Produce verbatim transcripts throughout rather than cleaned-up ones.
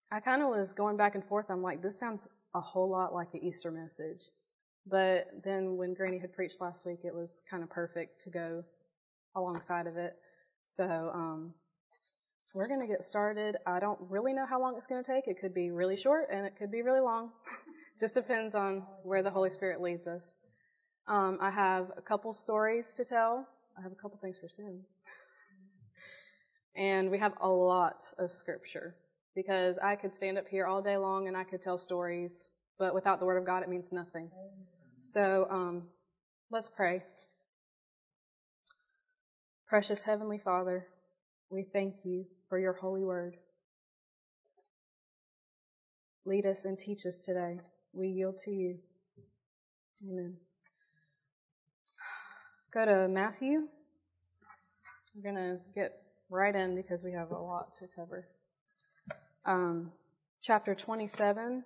I kind of was going back and forth. I'm like, this sounds a whole lot like an Easter message. But then when Granny had preached last week, it was kind of perfect to go alongside of it. So um, we're going to get started. I don't really know how long it's going to take. It could be really short and it could be really long. Just depends on where the Holy Spirit leads us. Um, I have a couple stories to tell. I have a couple things for sin. And we have a lot of scripture, because I could stand up here all day long and I could tell stories, but without the Word of God, it means nothing. So um, let's pray. Precious Heavenly Father, we thank you for your holy word. Lead us and teach us today. We yield to you. Amen. Go to Matthew. We're going to get right in because we have a lot to cover. Um, chapter twenty-seven.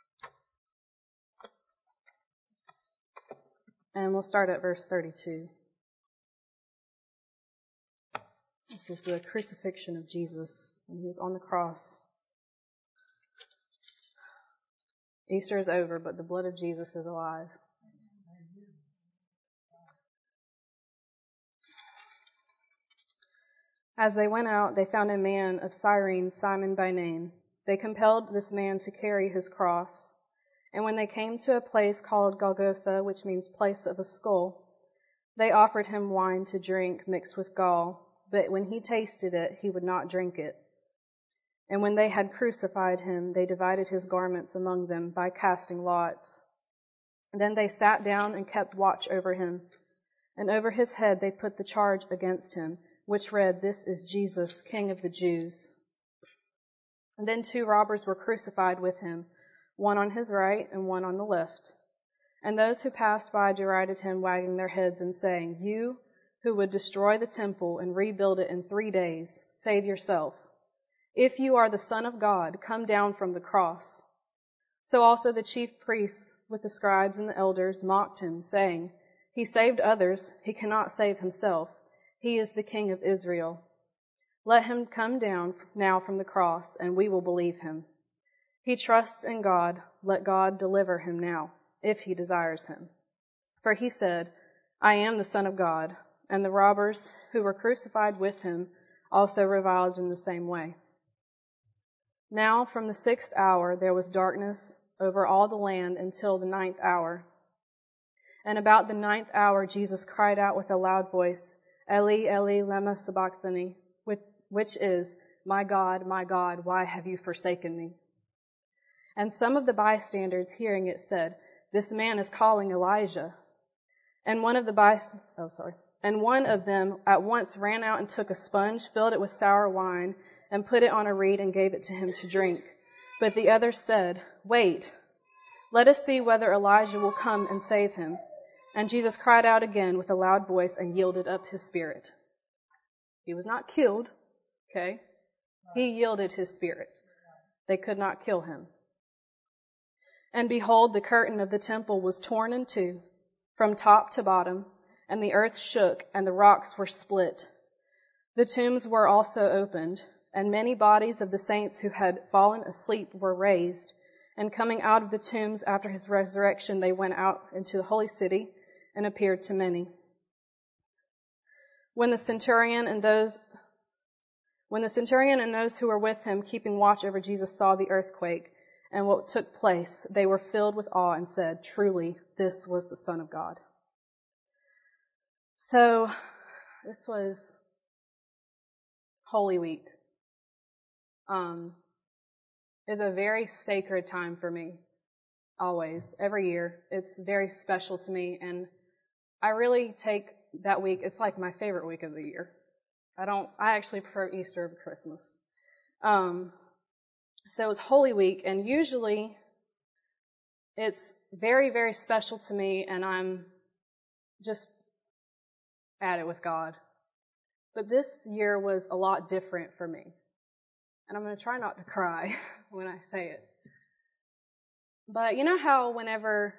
And we'll start at verse thirty-two. This is the crucifixion of Jesus when he was on the cross. Easter is over, but the blood of Jesus is alive. As they went out, they found a man of Cyrene, Simon by name. They compelled this man to carry his cross. And when they came to a place called Golgotha, which means place of a skull, they offered him wine to drink mixed with gall. But when he tasted it, he would not drink it. And when they had crucified him, they divided his garments among them by casting lots. Then they sat down and kept watch over him. And over his head they put the charge against him, which read, "This is Jesus, King of the Jews." And then two robbers were crucified with him, one on his right and one on the left. And those who passed by derided him, wagging their heads and saying, "You who would destroy the temple and rebuild it in three days, save yourself. If you are the Son of God, come down from the cross." So also the chief priests with the scribes and the elders mocked him, saying, "He saved others, he cannot save himself. He is the King of Israel. Let him come down now from the cross, and we will believe him. He trusts in God. Let God deliver him now, if he desires him. For he said, 'I am the Son of God.'" And the robbers who were crucified with him also reviled in the same way. Now from the sixth hour there was darkness over all the land until the ninth hour. And about the ninth hour Jesus cried out with a loud voice, "Eli, Eli, lema sabachthani," which is, "My God, my God, why have you forsaken me?" And some of the bystanders hearing it said, "This man is calling Elijah." And one of the byst- oh sorry. And one of them at once ran out and took a sponge, filled it with sour wine, and put it on a reed and gave it to him to drink. But the others said, "Wait, let us see whether Elijah will come and save him." And Jesus cried out again with a loud voice and yielded up his spirit. He was not killed, okay? He yielded his spirit. They could not kill him. And behold, the curtain of the temple was torn in two, from top to bottom, and the earth shook, and the rocks were split. The tombs were also opened, and many bodies of the saints who had fallen asleep were raised. And coming out of the tombs after his resurrection, they went out into the holy city and appeared to many. When the centurion and those when the centurion and those who were with him, keeping watch over Jesus, saw the earthquake and what took place, they were filled with awe and said, "Truly, this was the Son of God." So, this was Holy Week. Um, is a very sacred time for me. Always, every year. It's very special to me, and I really take that week. It's like my favorite week of the year. I don't. I actually prefer Easter over Christmas. Um, so it's Holy Week, and usually it's very, very special to me, and I'm just at it with God. But this year was a lot different for me. And I'm going to try not to cry when I say it. But you know how whenever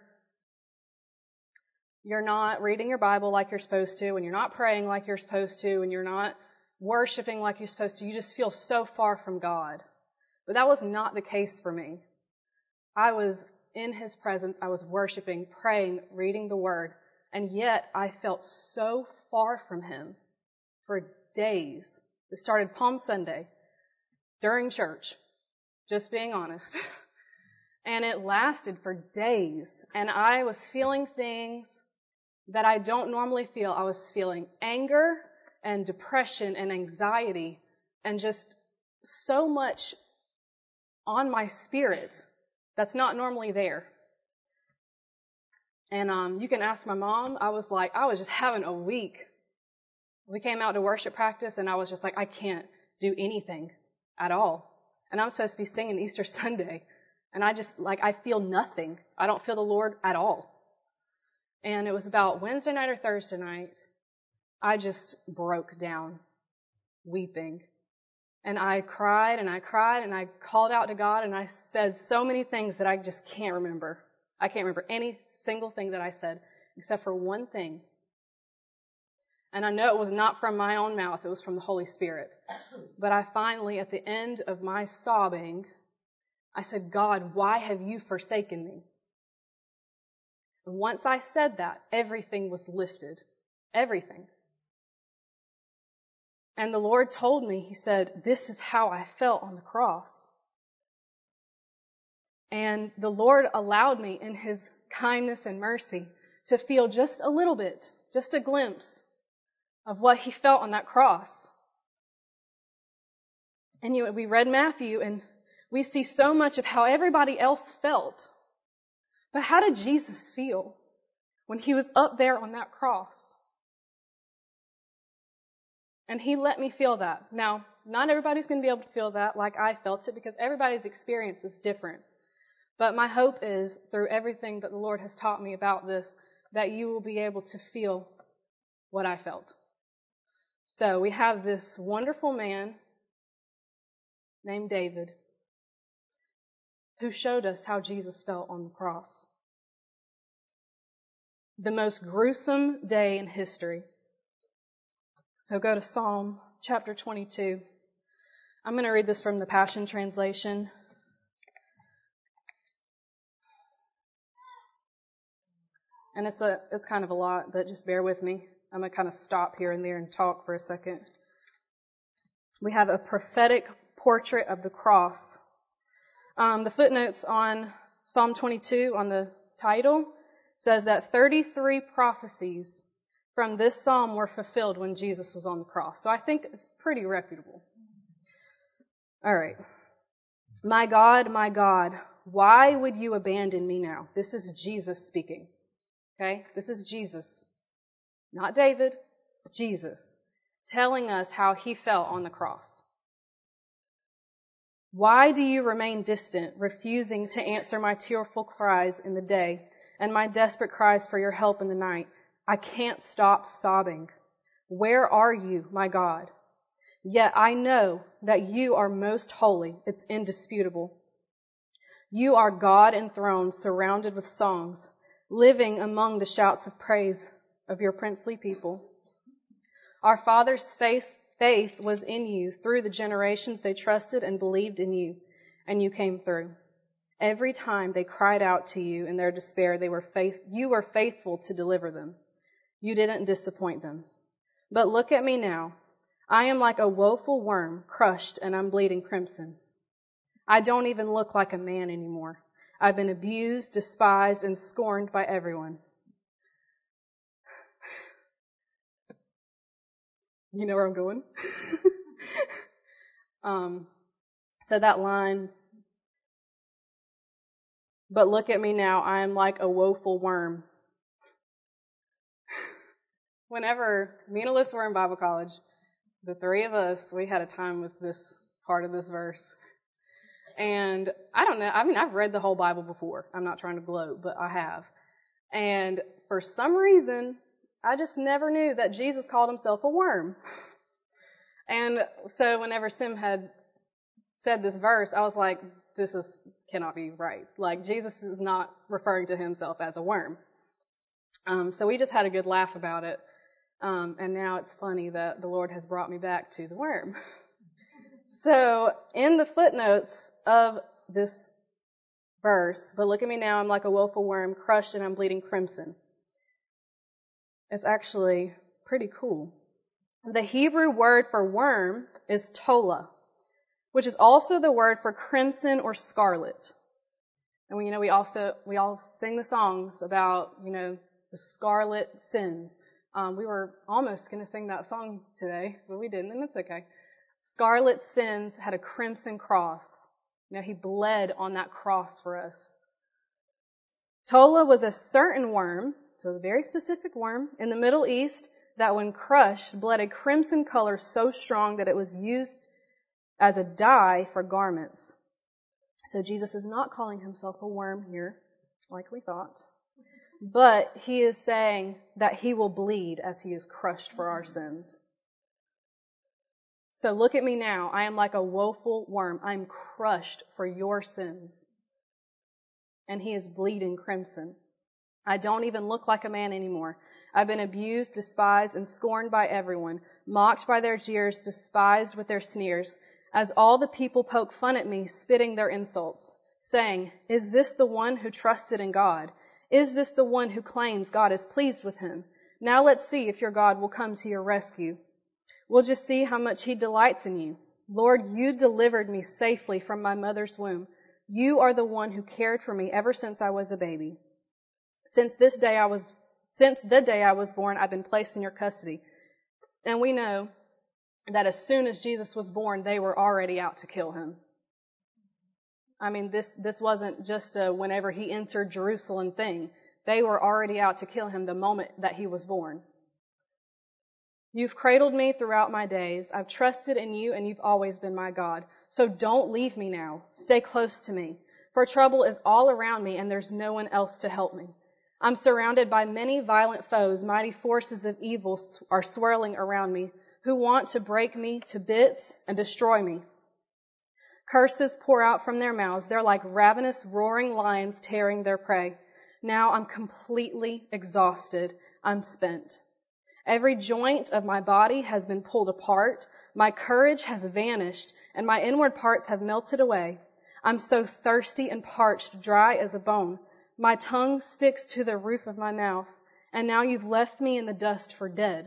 you're not reading your Bible like you're supposed to, and you're not praying like you're supposed to, and you're not worshiping like you're supposed to, you just feel so far from God. But that was not the case for me. I was in his presence. I was worshiping, praying, reading the word. And yet I felt so far from him for days. It started Palm Sunday during church, just being honest. And it lasted for days. And I was feeling things that I don't normally feel. I was feeling anger and depression and anxiety and just so much on my spirit that's not normally there. And um, you can ask my mom. I was like, I was just having a week. We came out to worship practice, and I was just like, I can't do anything at all. And I'm supposed to be singing Easter Sunday. And I just, like, I feel nothing. I don't feel the Lord at all. And it was about Wednesday night or Thursday night, I just broke down, weeping. And I cried and I cried and I called out to God and I said so many things that I just can't remember. I can't remember any single thing that I said except for one thing. And I know it was not from my own mouth. It was from the Holy Spirit. But I finally, at the end of my sobbing, I said, God, why have you forsaken me? And once I said that, everything was lifted. Everything. And the Lord told me, He said, this is how I felt on the cross. And the Lord allowed me in His kindness and mercy to feel just a little bit, just a glimpse of what He felt on that cross. And you know, we read Matthew and we see so much of how everybody else felt. But how did Jesus feel when He was up there on that cross? And He let me feel that. Now, not everybody's going to be able to feel that like I felt it because everybody's experience is different. But my hope is, through everything that the Lord has taught me about this, that you will be able to feel what I felt. So we have this wonderful man named David who showed us how Jesus felt on the cross. The most gruesome day in history. So go to Psalm chapter twenty-two. I'm going to read this from the Passion Translation. And it's a it's kind of a lot, but just bear with me. I'm going to kind of stop here and there and talk for a second. We have a prophetic portrait of the cross. Um, the footnotes on Psalm twenty-two, on the title, says that thirty-three prophecies from this psalm were fulfilled when Jesus was on the cross. So I think it's pretty reputable. All right. My God, my God, why would you abandon me now? This is Jesus speaking. Okay? This is Jesus. Not David, Jesus, telling us how He felt on the cross. Why do you remain distant, refusing to answer my tearful cries in the day and my desperate cries for your help in the night? I can't stop sobbing. Where are you, my God? Yet I know that you are most holy. It's indisputable. You are God enthroned, surrounded with songs, living among the shouts of praise of your princely people. Our fathers' faith, faith was in you. Through the generations they trusted and believed in you, and you came through. Every time they cried out to you in their despair, they were faith, you were faithful to deliver them. You didn't disappoint them. But look at me now. I am like a woeful worm, crushed, and I'm bleeding crimson. I don't even look like a man anymore. I've been abused, despised, and scorned by everyone. You know where I'm going? um, so that line, but look at me now, I am like a woeful worm. Whenever me and Alyssa were in Bible college, the three of us, we had a time with this part of this verse. And I don't know, I mean, I've read the whole Bible before. I'm not trying to gloat, but I have. And for some reason, I just never knew that Jesus called Himself a worm. And so whenever Sim had said this verse, I was like, this is cannot be right. Like, Jesus is not referring to Himself as a worm. Um, so we just had a good laugh about it. Um, and now it's funny that the Lord has brought me back to the worm. So in the footnotes of this verse, but look at me now, I'm like a woeful worm, crushed and I'm bleeding crimson. It's actually pretty cool. The Hebrew word for worm is tola, which is also the word for crimson or scarlet. And we, you know, we also, we all sing the songs about, you know, the scarlet sins. Um, we were almost going to sing that song today, but we didn't, and it's okay. Scarlet sins had a crimson cross. You know, he bled on that cross for us. Tola was a certain worm, so it was a very specific worm, in the Middle East that when crushed bled a crimson color so strong that it was used as a dye for garments. So Jesus is not calling himself a worm here, like we thought, but he is saying that he will bleed as he is crushed for our sins. So look at me now. I am like a woeful worm. I am crushed for your sins. And he is bleeding crimson. I don't even look like a man anymore. I've been abused, despised, and scorned by everyone, mocked by their jeers, despised with their sneers, as all the people poke fun at me, spitting their insults, saying, "Is this the one who trusted in God? Is this the one who claims God is pleased with him? Now let's see if your God will come to your rescue. We'll just see how much he delights in you. Lord, you delivered me safely from my mother's womb. You are the one who cared for me ever since I was a baby. Since this day I was, since the day I was born, I've been placed in your custody." And we know that as soon as Jesus was born, they were already out to kill him. I mean, this, this wasn't just a whenever he entered Jerusalem thing. They were already out to kill him the moment that he was born. You've cradled me throughout my days. I've trusted in you and you've always been my God. So don't leave me now. Stay close to me. For trouble is all around me and there's no one else to help me. I'm surrounded by many violent foes. Mighty forces of evil are swirling around me, who want to break me to bits and destroy me. Curses pour out from their mouths. They're like ravenous, roaring lions tearing their prey. Now I'm completely exhausted. I'm spent. Every joint of my body has been pulled apart. My courage has vanished, and my inward parts have melted away. I'm so thirsty and parched, dry as a bone. My tongue sticks to the roof of my mouth, and now you've left me in the dust for dead.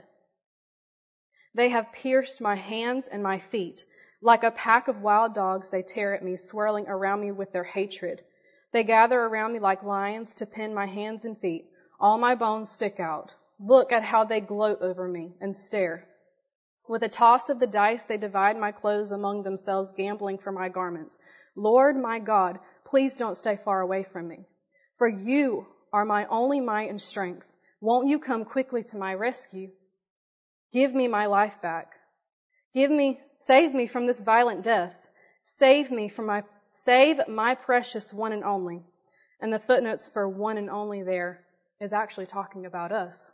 They have pierced my hands and my feet. Like a pack of wild dogs, they tear at me, swirling around me with their hatred. They gather around me like lions to pin my hands and feet. All my bones stick out. Look at how they gloat over me and stare. With a toss of the dice, they divide my clothes among themselves, gambling for my garments. Lord, my God, please don't stay far away from me. For you are my only might and strength. Won't you come quickly to my rescue? Give me my life back. Give me, save me from this violent death. Save me from my, save my precious one and only. And the footnotes for one and only there is actually talking about us.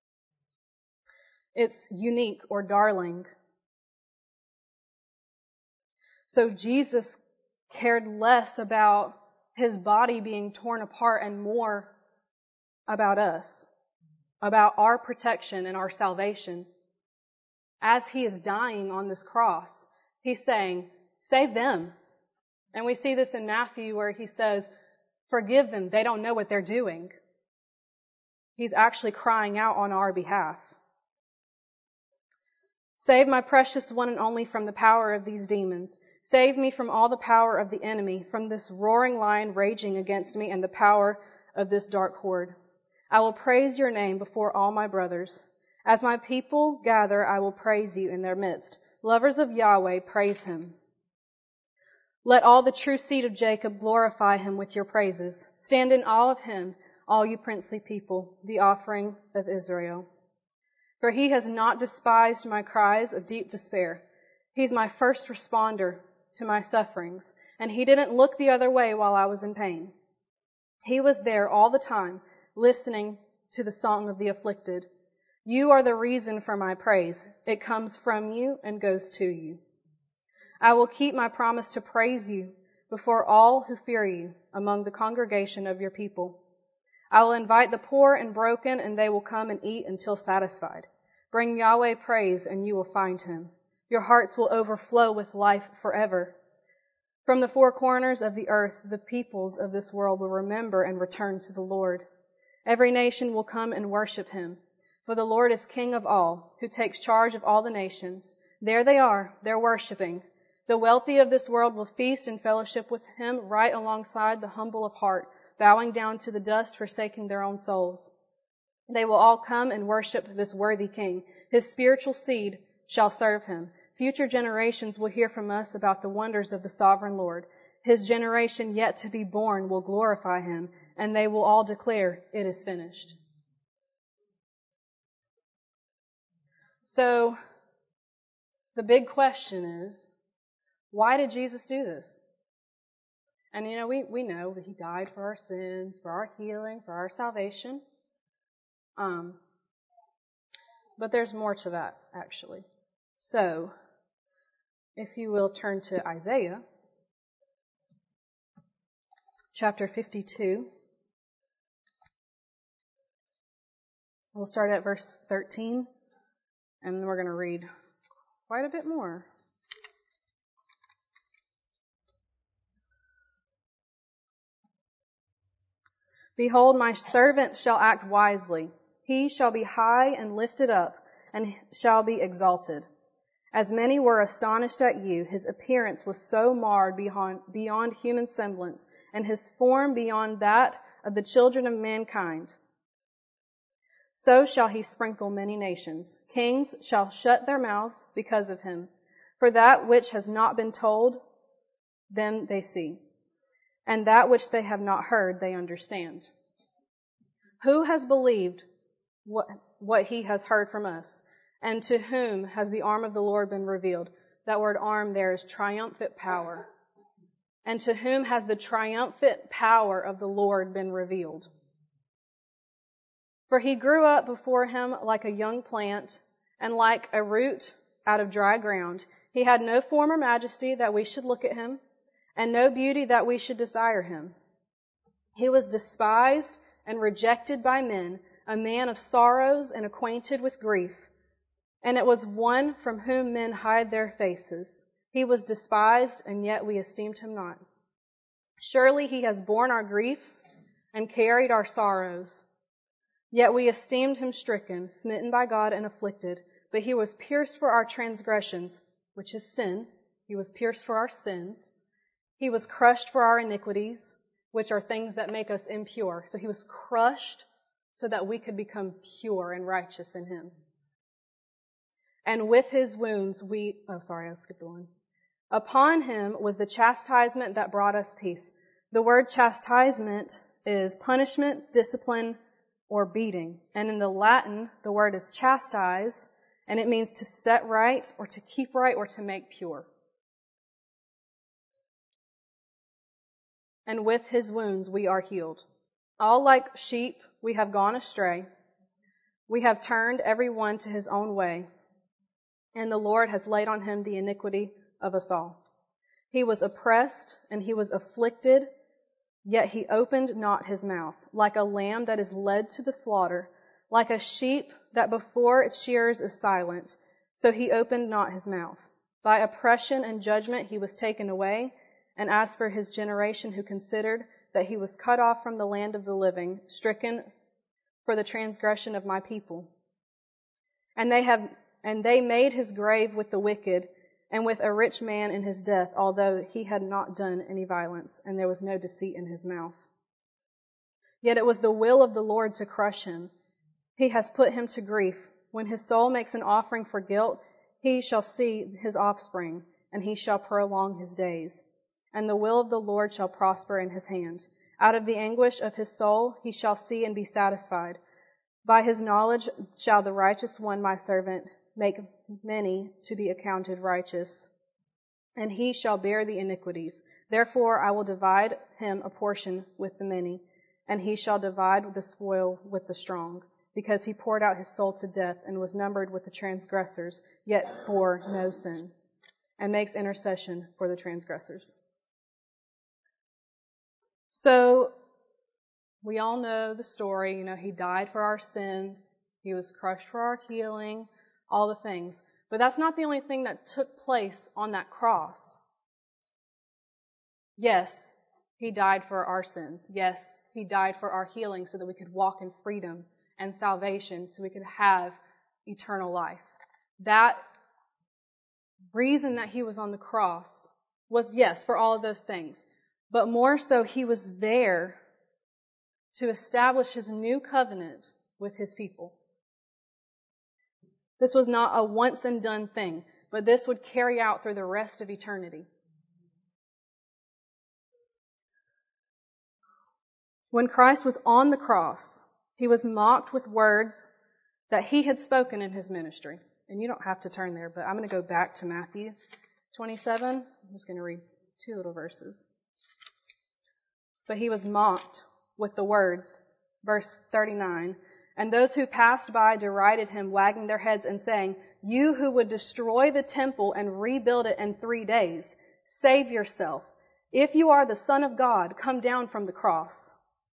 It's unique or darling. So Jesus cared less about his body being torn apart and more about us, about our protection and our salvation. As he is dying on this cross, he's saying, save them. And we see this in Matthew where he says, forgive them. They don't know what they're doing. He's actually crying out on our behalf. Save my precious one and only from the power of these demons. Save me from all the power of the enemy, from this roaring lion raging against me and the power of this dark horde. I will praise your name before all my brothers. As my people gather, I will praise you in their midst. Lovers of Yahweh, praise him. Let all the true seed of Jacob glorify him with your praises. Stand in awe of him, all you princely people, the offering of Israel. For he has not despised my cries of deep despair. He's my first responder to my sufferings, and he didn't look the other way while I was in pain. He was there all the time, listening to the song of the afflicted. You are the reason for my praise. It comes from you and goes to you. I will keep my promise to praise you before all who fear you among the congregation of your people. I will invite the poor and broken, and they will come and eat until satisfied. Bring Yahweh praise, and you will find him. Your hearts will overflow with life forever. From the four corners of the earth, the peoples of this world will remember and return to the Lord. Every nation will come and worship him. For the Lord is King of all, who takes charge of all the nations. There they are, they're worshiping. The wealthy of this world will feast and fellowship with him right alongside the humble of heart, bowing down to the dust, forsaking their own souls. They will all come and worship this worthy king. His spiritual seed shall serve him. Future generations will hear from us about the wonders of the sovereign Lord. His generation yet to be born will glorify him, and they will all declare, it is finished. So, the big question is, why did Jesus do this? And you know, we, we know that he died for our sins, for our healing, for our salvation. Um, but there's more to that, actually. So, if you will turn to Isaiah, chapter fifty-two. We'll start at verse thirteen, and then we're going to read quite a bit more. Behold, my servant shall act wisely. He shall be high and lifted up, and shall be exalted. As many were astonished at you, his appearance was so marred beyond, beyond human semblance, and his form beyond that of the children of mankind. So shall he sprinkle many nations. Kings shall shut their mouths because of him. For that which has not been told them they see, and that which they have not heard they understand. Who has believed what, what he has heard from us? And to whom has the arm of the Lord been revealed? That word arm there is triumphant power. And to whom has the triumphant power of the Lord been revealed? For he grew up before him like a young plant, and like a root out of dry ground. He had no form or majesty that we should look at him, and no beauty that we should desire him. He was despised and rejected by men, a man of sorrows and acquainted with grief. And it was one from whom men hide their faces. He was despised, and yet we esteemed him not. Surely he has borne our griefs and carried our sorrows. Yet we esteemed him stricken, smitten by God, and afflicted. But he was pierced for our transgressions, which is sin. He was pierced for our sins. He was crushed for our iniquities, which are things that make us impure. So he was crushed so that we could become pure and righteous in him. And with his wounds we, oh sorry, I skipped the one. Upon him was the chastisement that brought us peace. The word chastisement is punishment, discipline, or beating. And in the Latin, the word is chastise, and it means to set right, or to keep right, or to make pure. And with his wounds we are healed. All like sheep we have gone astray. We have turned every one to his own way. And the Lord has laid on him the iniquity of us all. He was oppressed and he was afflicted, yet he opened not his mouth. Like a lamb that is led to the slaughter, like a sheep that before its shearers is silent, so he opened not his mouth. By oppression and judgment he was taken away. And as for his generation who considered that he was cut off from the land of the living, stricken for the transgression of my people. And they have And they made his grave with the wicked and with a rich man in his death, although he had not done any violence, and there was no deceit in his mouth. Yet it was the will of the Lord to crush him. He has put him to grief. When his soul makes an offering for guilt, he shall see his offspring, and he shall prolong his days. And the will of the Lord shall prosper in his hand. Out of the anguish of his soul he shall see and be satisfied. By his knowledge shall the righteous one, my servant, make many to be accounted righteous, and he shall bear the iniquities. Therefore I will divide him a portion with the many, and he shall divide the spoil with the strong, because he poured out his soul to death and was numbered with the transgressors, yet bore no sin, and makes intercession for the transgressors. So, we all know the story. You know, he died for our sins. He was crushed for our healing. All the things. But that's not the only thing that took place on that cross. Yes, he died for our sins. Yes, he died for our healing so that we could walk in freedom and salvation, so we could have eternal life. That reason that he was on the cross was, yes, for all of those things. But more so, he was there to establish his new covenant with his people. This was not a once and done thing, but this would carry out through the rest of eternity. When Christ was on the cross, he was mocked with words that he had spoken in his ministry. And you don't have to turn there, but I'm going to go back to Matthew twenty-seven. I'm just going to read two little verses. But he was mocked with the words, verse thirty-nine, and those who passed by derided him, wagging their heads and saying, "You who would destroy the temple and rebuild it in three days, save yourself. If you are the Son of God, come down from the cross."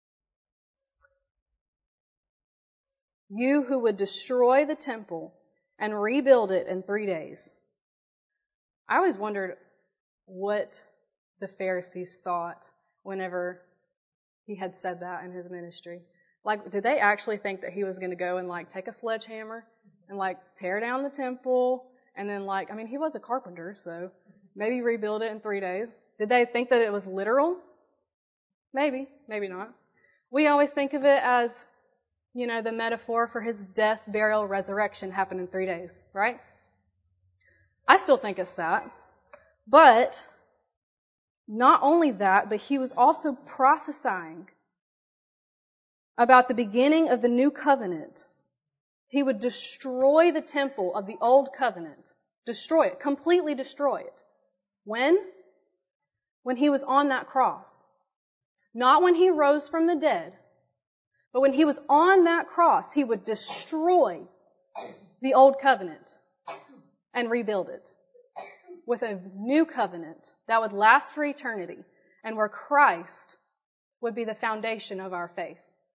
You who would destroy the temple and rebuild it in three days. I always wondered what the Pharisees thought whenever he had said that in his ministry. Like, did they actually think that he was going to go and like take a sledgehammer and like tear down the temple and then like, I mean, he was a carpenter, so maybe rebuild it in three days. Did they think that it was literal? Maybe, maybe not. We always think of it as, you know, the metaphor for his death, burial, resurrection happened in three days, right? I still think it's that. But not only that, but he was also prophesying about the beginning of the new covenant. He would destroy the temple of the old covenant. Destroy it. Completely destroy it. When? When he was on that cross. Not when he rose from the dead. But when he was on that cross, he would destroy the old covenant and rebuild it with a new covenant that would last for eternity and where Christ would be the foundation of our faith.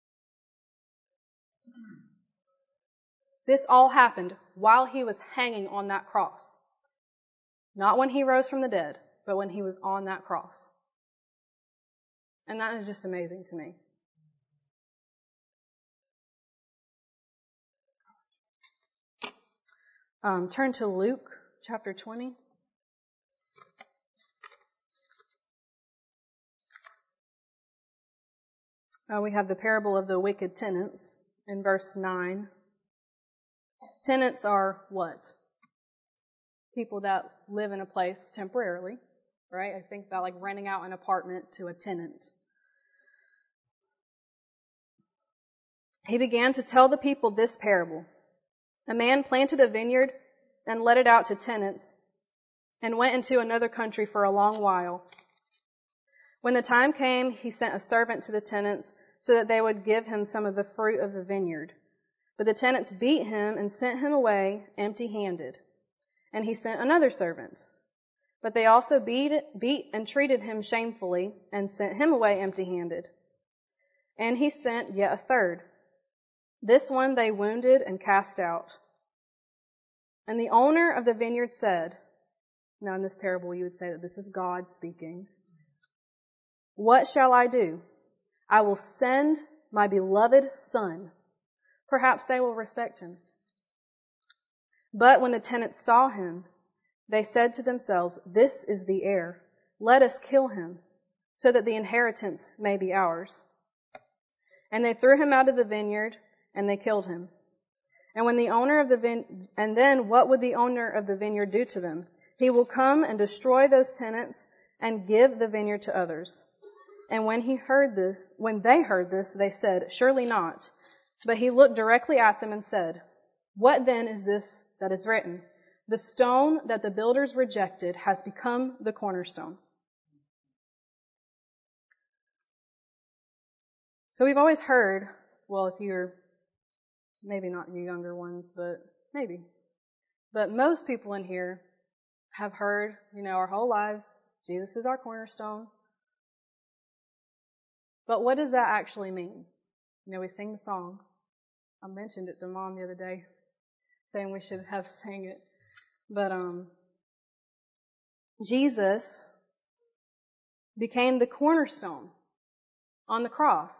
This all happened while he was hanging on that cross. Not when he rose from the dead, but when he was on that cross. And that is just amazing to me. Um, turn to Luke chapter twenty. Uh, we have the parable of the wicked tenants in verse nine. Tenants are what? People that live in a place temporarily, right? I think about like renting out an apartment to a tenant. He began to tell the people this parable. A man planted a vineyard and let it out to tenants and went into another country for a long while. When the time came, he sent a servant to the tenants so that they would give him some of the fruit of the vineyard. But the tenants beat him and sent him away empty-handed. And he sent another servant. But they also beat, beat and treated him shamefully and sent him away empty-handed. And he sent yet a third. This one they wounded and cast out. And the owner of the vineyard said, now in this parable you would say that this is God speaking, "What shall I do? I will send my beloved son. Perhaps they will respect him." But when the tenants saw him, they said to themselves, "This is the heir. Let us kill him, so that the inheritance may be ours." And they threw him out of the vineyard, and they killed him. And when the owner of the vine- and then what would the owner of the vineyard do to them? He will come and destroy those tenants and give the vineyard to others. And when he heard this, when they heard this, they said, "Surely not." But he looked directly at them and said, "What then is this that is written? The stone that the builders rejected has become the cornerstone." So we've always heard, well, if you're, maybe not you younger ones, but maybe. But most people in here have heard, you know, our whole lives, Jesus is our cornerstone. But what does that actually mean? You know, we sing the song. I mentioned it to Mom the other day, saying we should have sang it. But um, Jesus became the cornerstone on the cross.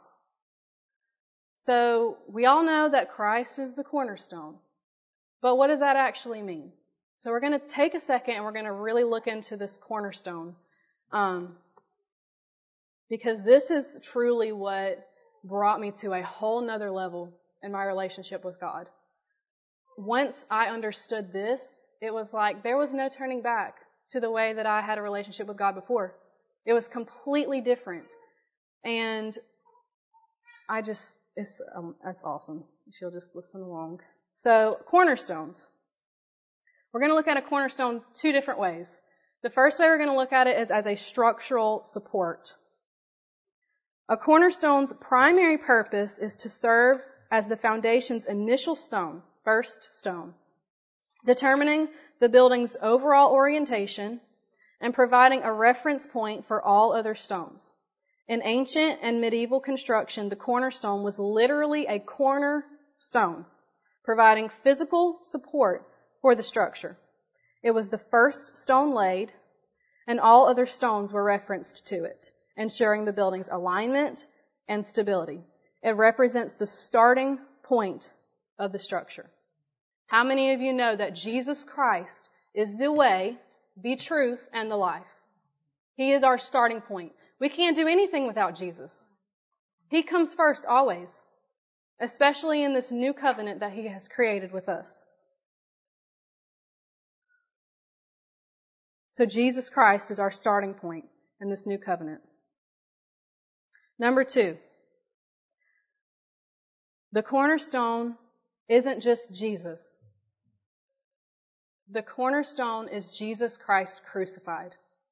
So we all know that Christ is the cornerstone. But what does that actually mean? So we're going to take a second and we're going to really look into this cornerstone. Um, because this is truly what brought me to a whole nother level in my relationship with God. Once I understood this, it was like there was no turning back to the way that I had a relationship with God before. It was completely different. And I just, it's, um, that's awesome. If you'll just listen along. So, cornerstones. We're going to look at a cornerstone two different ways. The first way we're going to look at it is as a structural support. A cornerstone's primary purpose is to serve as the foundation's initial stone, first stone, determining the building's overall orientation and providing a reference point for all other stones. In ancient and medieval construction, the cornerstone was literally a cornerstone, providing physical support for the structure. It was the first stone laid, and all other stones were referenced to it, ensuring the building's alignment and stability. It represents the starting point of the structure. How many of you know that Jesus Christ is the way, the truth, and the life? He is our starting point. We can't do anything without Jesus. He comes first always, especially in this new covenant that He has created with us. So Jesus Christ is our starting point in this new covenant. Number two, the cornerstone isn't just Jesus. The cornerstone is Jesus Christ crucified.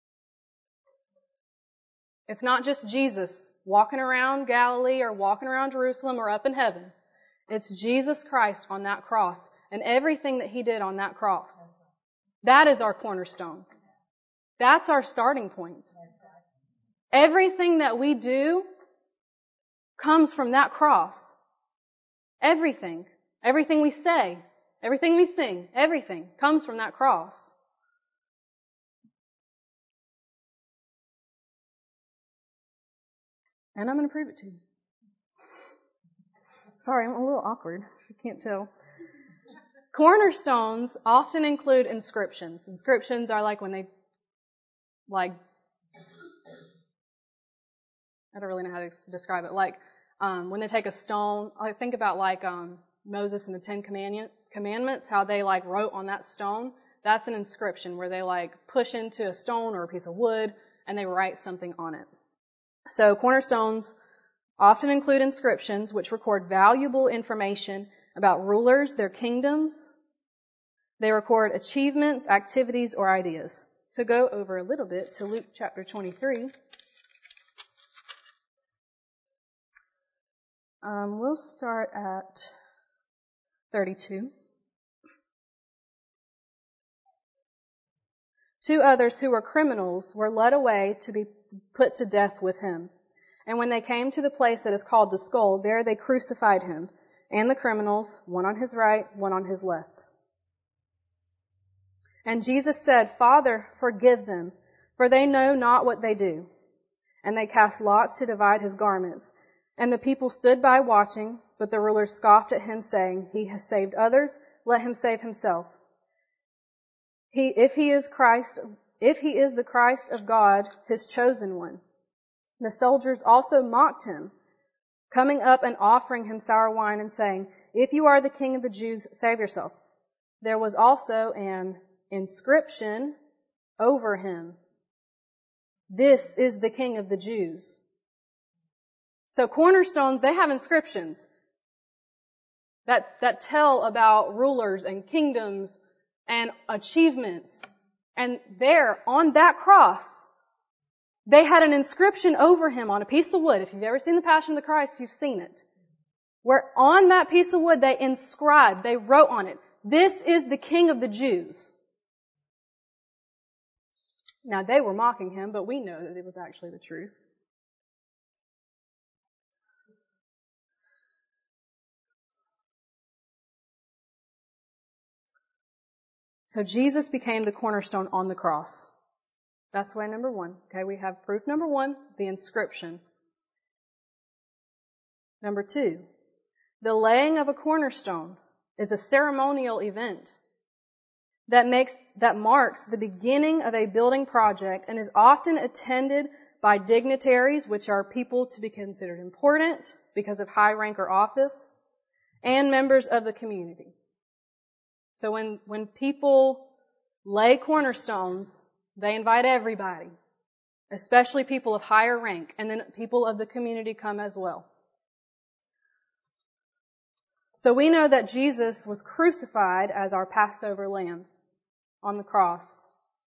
It's not just Jesus walking around Galilee or walking around Jerusalem or up in heaven. It's Jesus Christ on that cross and everything that He did on that cross. That is our cornerstone. That's our starting point. Everything that we do comes from that cross. Everything. Everything we say, everything we sing, everything comes from that cross. And I'm going to prove it to you. Sorry, I'm a little awkward. You can't tell. Cornerstones often include inscriptions. Inscriptions are like when they, like, I don't really know how to describe it. Like, um, when they take a stone, I think about like, um, Moses and the Ten Commandments, how they like wrote on that stone. That's an inscription where they like push into a stone or a piece of wood and they write something on it. So cornerstones often include inscriptions which record valuable information about rulers, their kingdoms. They record achievements, activities, or ideas. So go over a little bit to Luke chapter twenty-three. Um, we'll start at thirty-two. Two others who were criminals were led away to be put to death with him. And when they came to the place that is called the Skull, there they crucified him and the criminals, one on his right, one on his left. And Jesus said, "Father, forgive them, for they know not what they do." And they cast lots to divide his garments. And the people stood by watching, but the rulers scoffed at him, saying, "He has saved others, let him save himself. He, if he is Christ, if he is the Christ of God, his chosen one." The soldiers also mocked him, coming up and offering him sour wine and saying, "If you are the King of the Jews, save yourself." There was also an inscription over him, "This is the King of the Jews." So cornerstones, they have inscriptions that, that tell about rulers and kingdoms and achievements. And there, on that cross, they had an inscription over him on a piece of wood. If you've ever seen the Passion of the Christ, you've seen it. Where on that piece of wood they inscribed, they wrote on it, "This is the King of the Jews." Now they were mocking him, but we know that it was actually the truth. So Jesus became the cornerstone on the cross. That's way number one. Okay, we have proof number one, the inscription. Number two, the laying of a cornerstone is a ceremonial event that makes, that marks the beginning of a building project and is often attended by dignitaries, which are people to be considered important because of high rank or office, and members of the community. So when, when people lay cornerstones, they invite everybody, especially people of higher rank, and then people of the community come as well. So we know that Jesus was crucified as our Passover lamb on the cross.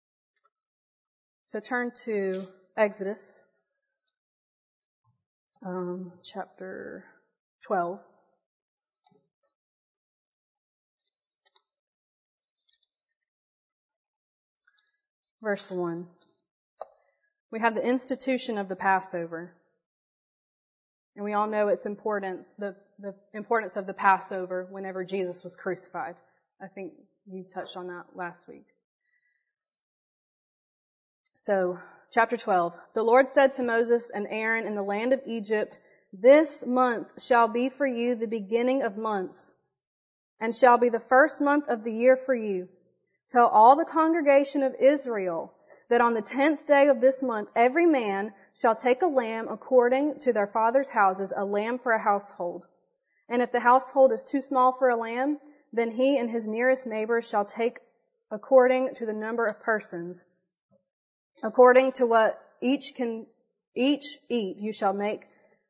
So turn to Exodus, um, chapter twelve. Verse one. We have the institution of the Passover. And we all know its importance, the, the importance of the Passover whenever Jesus was crucified. I think you touched on that last week. So, chapter twelve. The Lord said to Moses and Aaron in the land of Egypt, "This month shall be for you the beginning of months, and shall be the first month of the year for you. Tell all the congregation of Israel that on the tenth day of this month every man shall take a lamb according to their father's houses, a lamb for a household. And if the household is too small for a lamb, then he and his nearest neighbor shall take according to the number of persons. According to what each can each eat, you shall make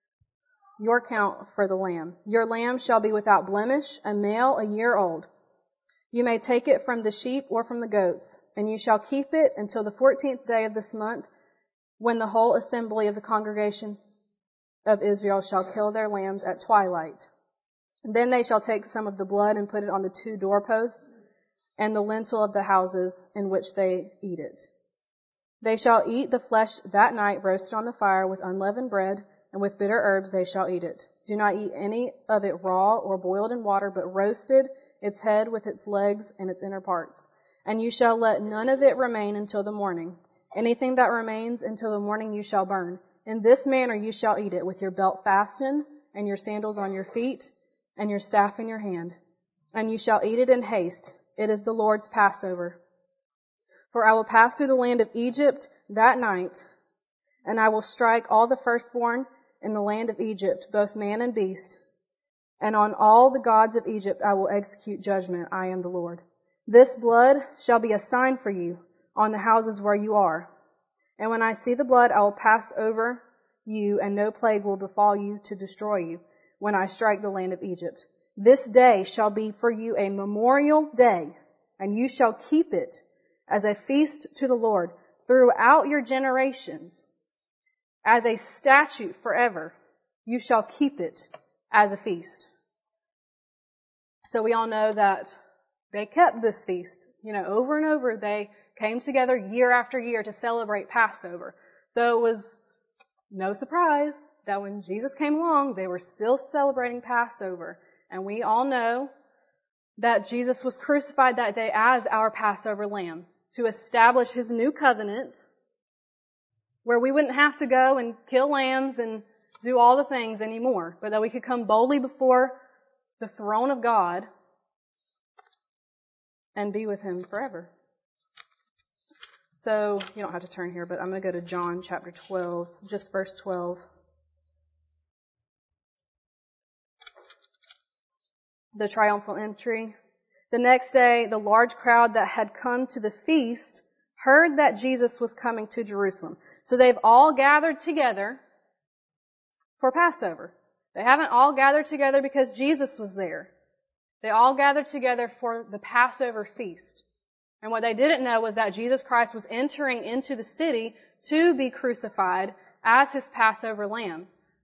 your count for the lamb. Your lamb shall be without blemish, a male a year old. You may take it from the sheep or from the goats, and you shall keep it until the fourteenth day of this month, when the whole assembly of the congregation of Israel shall kill their lambs at twilight. Then they shall take some of the blood and put it on the two doorposts and the lintel of the houses in which they eat it. They shall eat the flesh that night roasted on the fire with unleavened bread, and with bitter herbs they shall eat it. Do not eat any of it raw or boiled in water, but roasted, its head with its legs and its inner parts. And you shall let none of it remain until the morning. Anything that remains until the morning you shall burn. In this manner you shall eat it, with your belt fastened, and your sandals on your feet, and your staff in your hand. And you shall eat it in haste. It is the Lord's Passover. For I will pass through the land of Egypt that night, and I will strike all the firstborn in the land of Egypt, both man and beast. And on all the gods of Egypt I will execute judgment. I am the Lord. This blood shall be a sign for you on the houses where you are. And when I see the blood, I will pass over you, and no plague will befall you to destroy you when I strike the land of Egypt. This day shall be for you a memorial day, and you shall keep it as a feast to the Lord throughout your generations. As a statute forever, you shall keep it as a feast." So we all know that they kept this feast. You know, over and over they came together year after year to celebrate Passover. So it was no surprise that when Jesus came along, they were still celebrating Passover. And we all know that Jesus was crucified that day as our Passover lamb to establish his new covenant, where we wouldn't have to go and kill lambs and do all the things anymore, but that we could come boldly before the throne of God and be with him forever. So, you don't have to turn here, but I'm going to go to John chapter twelve, just verse twelve. The triumphal entry. The next day, the large crowd that had come to the feast heard that Jesus was coming to Jerusalem. So they've all gathered together for Passover. They haven't all gathered together because Jesus was there. They all gathered together for the Passover feast. And what they didn't know was that Jesus Christ was entering into the city to be crucified as his Passover lamb.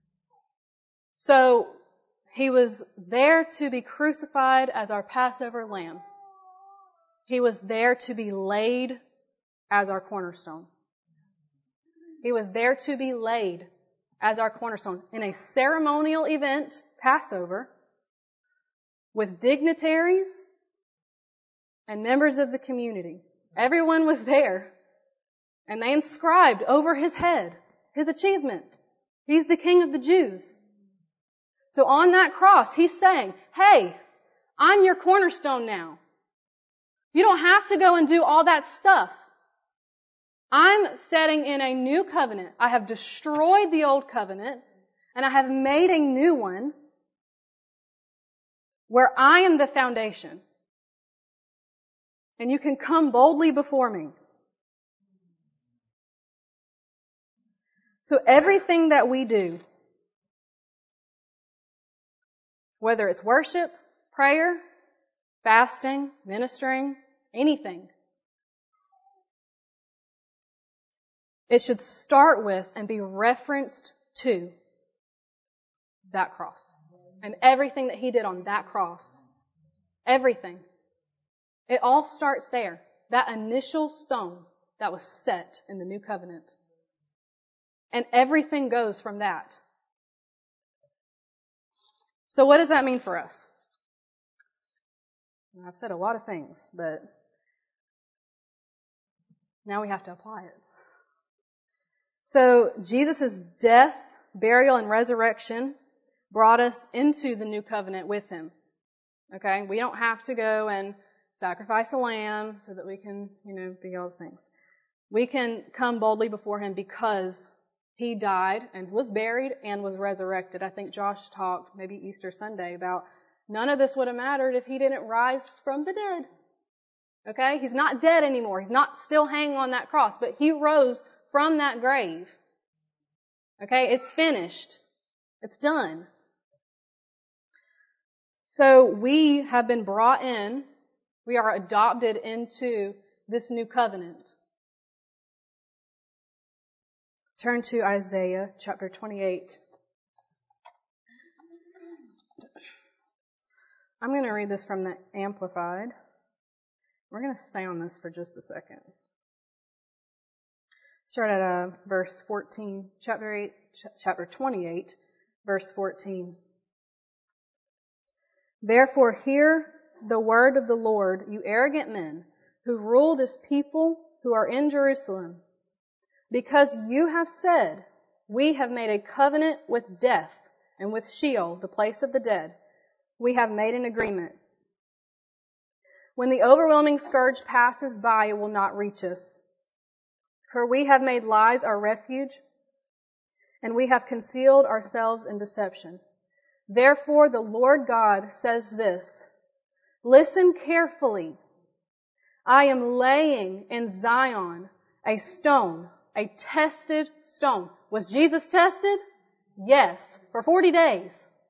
So he was there to be crucified as our Passover lamb. He was there to be laid as our cornerstone. He was there to be laid as our cornerstone in a ceremonial event, Passover, with dignitaries and members of the community. Everyone was there. And they inscribed over his head his achievement. He's the King of the Jews. So on that cross, he's saying, hey, I'm your cornerstone now. You don't have to go and do all that stuff. I'm setting in a new covenant. I have destroyed the old covenant, and I have made a new one where I am the foundation. And you can come boldly before me. So everything that we do, whether it's worship, prayer, fasting, ministering, anything, it should start with and be referenced to that cross. And everything that he did on that cross. Everything. It all starts there. That initial stone that was set in the new covenant. And everything goes from that. So what does that mean for us? I've said a lot of things, but now we have to apply it. So Jesus' death, burial, and resurrection brought us into the new covenant with him. Okay? We don't have to go and sacrifice a lamb so that we can, you know, be all the things. We can come boldly before him because he died and was buried and was resurrected. I think Josh talked maybe Easter Sunday about none of this would have mattered if he didn't rise from the dead. Okay? He's not dead anymore. He's not still hanging on that cross, but he rose from that grave. Okay? It's finished. It's done. So we have been brought in. We are adopted into this new covenant. Turn to Isaiah chapter twenty-eight. I'm going to read this from the Amplified. We're going to stay on this for just a second. Start at uh, verse fourteen, chapter eight, ch- chapter twenty-eight, verse fourteen. Therefore hear the word of the Lord, you arrogant men, who rule this people who are in Jerusalem. Because you have said, we have made a covenant with death and with Sheol, the place of the dead. We have made an agreement. When the overwhelming scourge passes by, it will not reach us. For we have made lies our refuge, and we have concealed ourselves in deception. Therefore the Lord God says this, listen carefully. I am laying in Zion a stone, a tested stone. Was Jesus tested? Yes, for forty days.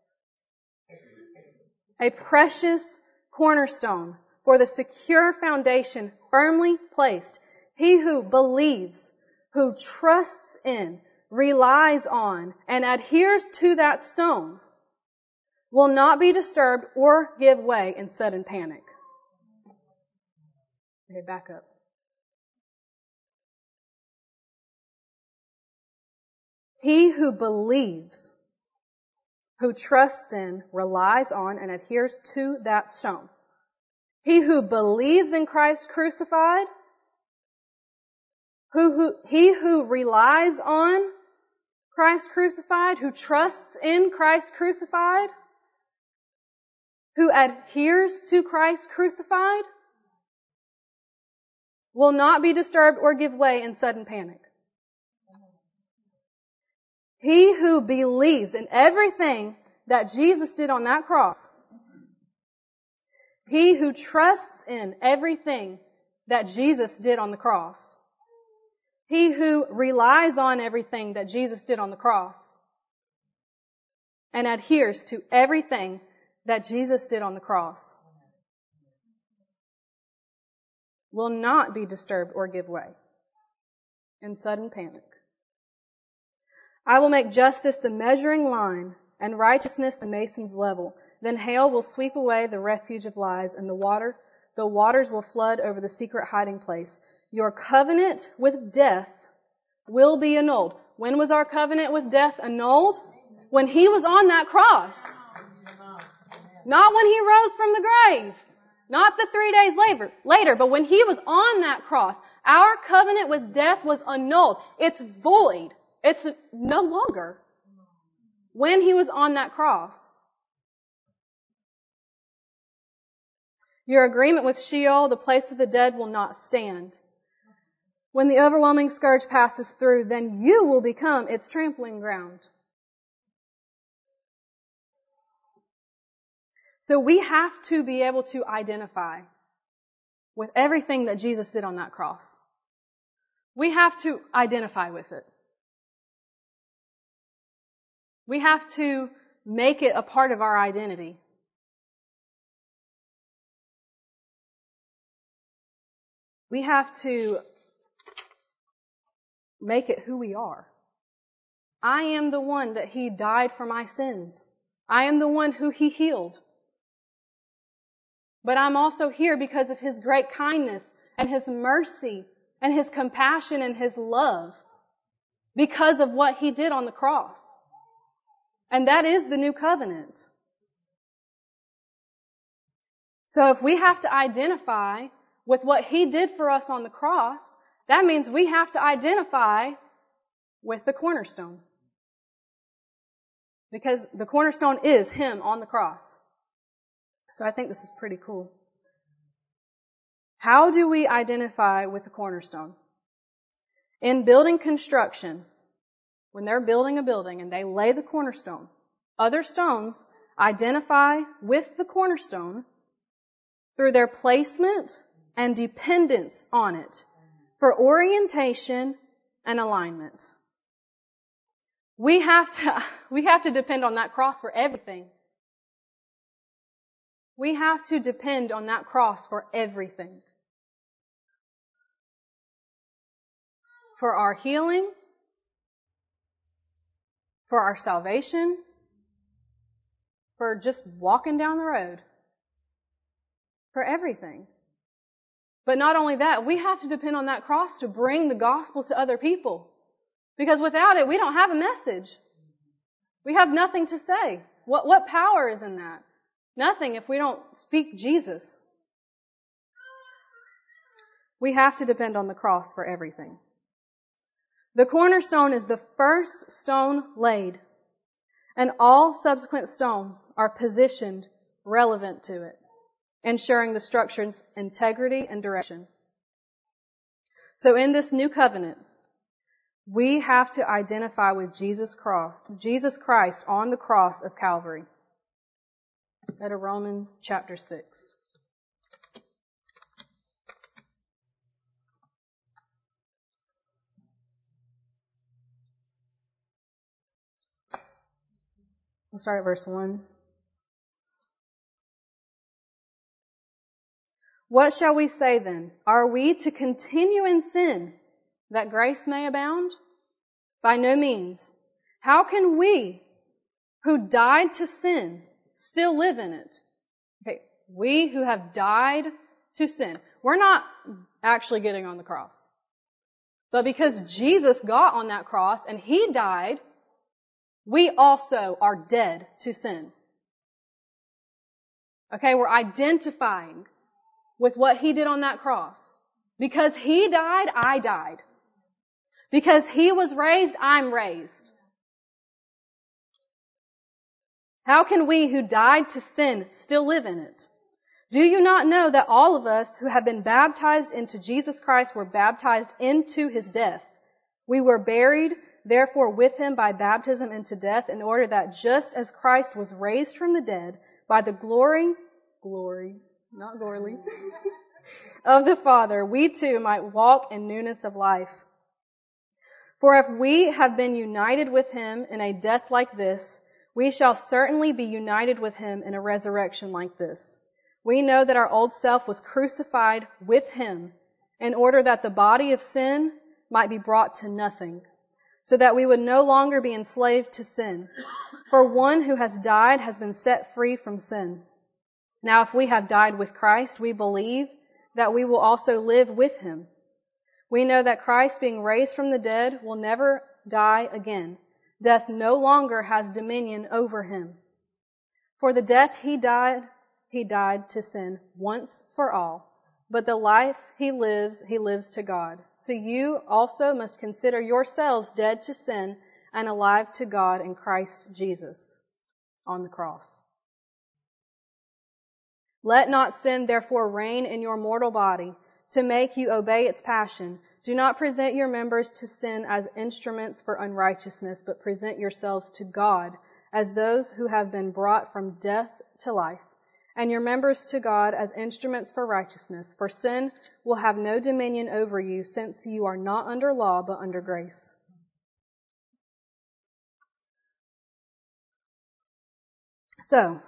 A precious cornerstone for the secure foundation firmly placed. He who believes, who trusts in, relies on, and adheres to that stone will not be disturbed or give way in sudden panic. Okay, back up. He who believes, who trusts in, relies on, and adheres to that stone. He who believes in Christ crucified, who, who, he who relies on Christ crucified, who trusts in Christ crucified, who adheres to Christ crucified, will not be disturbed or give way in sudden panic. He who believes in everything that Jesus did on that cross, he who trusts in everything that Jesus did on the cross, he who relies on everything that Jesus did on the cross, and adheres to everything that Jesus did on the cross, will not be disturbed or give way in sudden panic. I will make justice the measuring line and righteousness the mason's level. Then hail will sweep away the refuge of lies, and the water, the waters will flood over the secret hiding place. Your covenant with death will be annulled. When was our covenant with death annulled? When he was on that cross. Not when he rose from the grave. Not the three days later, later, but when He was on that cross, our covenant with death was annulled. It's void. It's no longer. When He was on that cross. Your agreement with Sheol, the place of the dead, will not stand. When the overwhelming scourge passes through, then you will become its trampling ground. So we have to be able to identify with everything that Jesus did on that cross. We have to identify with it. We have to make it a part of our identity. We have to make it who we are. I am the one that He died for my sins. I am the one who He healed. But I'm also here because of His great kindness and His mercy and His compassion and His love. Because of what He did on the cross. And that is the new covenant. So if we have to identify with what He did for us on the cross, that means we have to identify with the cornerstone. Because the cornerstone is Him on the cross. So I think this is pretty cool. How do we identify with the cornerstone? In building construction, when they're building a building and they lay the cornerstone, other stones identify with the cornerstone through their placement and dependence on it for orientation and alignment. We have to, we have to depend on that cross for everything. We have to depend on that cross for everything. For our healing, for our salvation, for just walking down the road, for everything. But not only that, we have to depend on that cross to bring the gospel to other people. Because without it, we don't have a message. We have nothing to say. What, what power is in that? Nothing if we don't speak Jesus. We have to depend on the cross for everything. The cornerstone is the first stone laid, and all subsequent stones are positioned relevant to it, ensuring the structure's integrity and direction. So in this new covenant, we have to identify with Jesus Christ, Jesus Christ on the cross of Calvary. Go to Romans chapter six. We'll start at verse one. What shall we say then? Are we to continue in sin that grace may abound? By no means. How can we who died to sin still live in it? Okay, we who have died to sin. We're not actually getting on the cross. But because Jesus got on that cross and He died, we also are dead to sin. Okay, we're identifying with what He did on that cross. Because He died, I died. Because He was raised, I'm raised. How can we who died to sin still live in it? Do you not know that all of us who have been baptized into Jesus Christ were baptized into His death? We were buried, therefore, with Him by baptism into death, in order that just as Christ was raised from the dead by the glory, glory, not glory, of the Father, we too might walk in newness of life. For if we have been united with Him in a death like this, we shall certainly be united with Him in a resurrection like this. We know that our old self was crucified with Him in order that the body of sin might be brought to nothing, so that we would no longer be enslaved to sin. For one who has died has been set free from sin. Now if we have died with Christ, we believe that we will also live with Him. We know that Christ, being raised from the dead, will never die again. Death no longer has dominion over Him. For the death He died, he died to sin once for all, but the life he lives, he lives to God. So you also must consider yourselves dead to sin and alive to God in Christ Jesus on the cross. Let not sin therefore reign in your mortal body to make you obey its passion. Do not present your members to sin as instruments for unrighteousness, but present yourselves to God as those who have been brought from death to life, and your members to God as instruments for righteousness. For sin will have no dominion over you, since you are not under law, but under grace. So,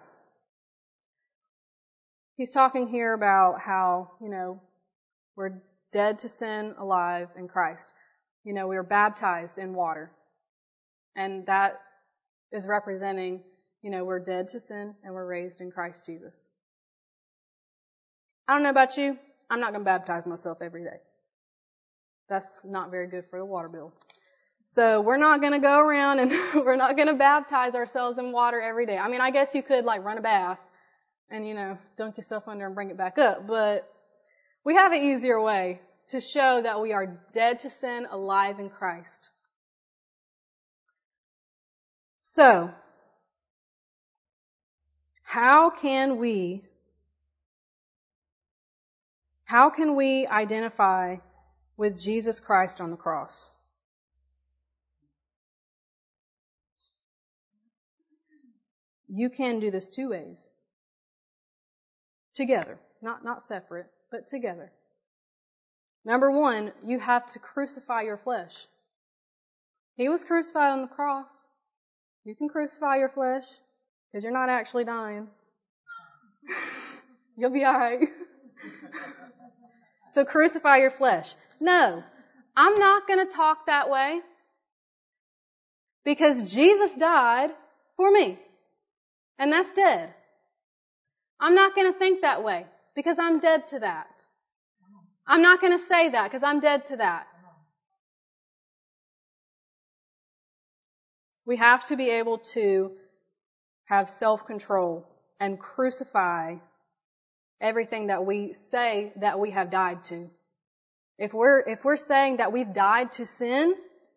he's talking here about how, you know, we're dead to sin, alive in Christ. You know, we were baptized in water. And that is representing, you know, we're dead to sin and we're raised in Christ Jesus. I don't know about you. I'm not going to baptize myself every day. That's not very good for the water bill. So we're not going to go around and we're not going to baptize ourselves in water every day. I mean, I guess you could like run a bath and, you know, dunk yourself under and bring it back up. But we have an easier way to show that we are dead to sin, alive in Christ. So, how can we, how can we identify with Jesus Christ on the cross? You can do this two ways. Together. Not, not separate, but together. Number one, you have to crucify your flesh. He was crucified on the cross. You can crucify your flesh because you're not actually dying. You'll be alright. So crucify your flesh. No, I'm not going to talk that way because Jesus died for me. And that's dead. I'm not going to think that way because I'm dead to that. I'm not going to say that because I'm dead to that. We have to be able to have self-control and crucify everything that we say that we have died to. If we're, if we're saying that we've died to sin,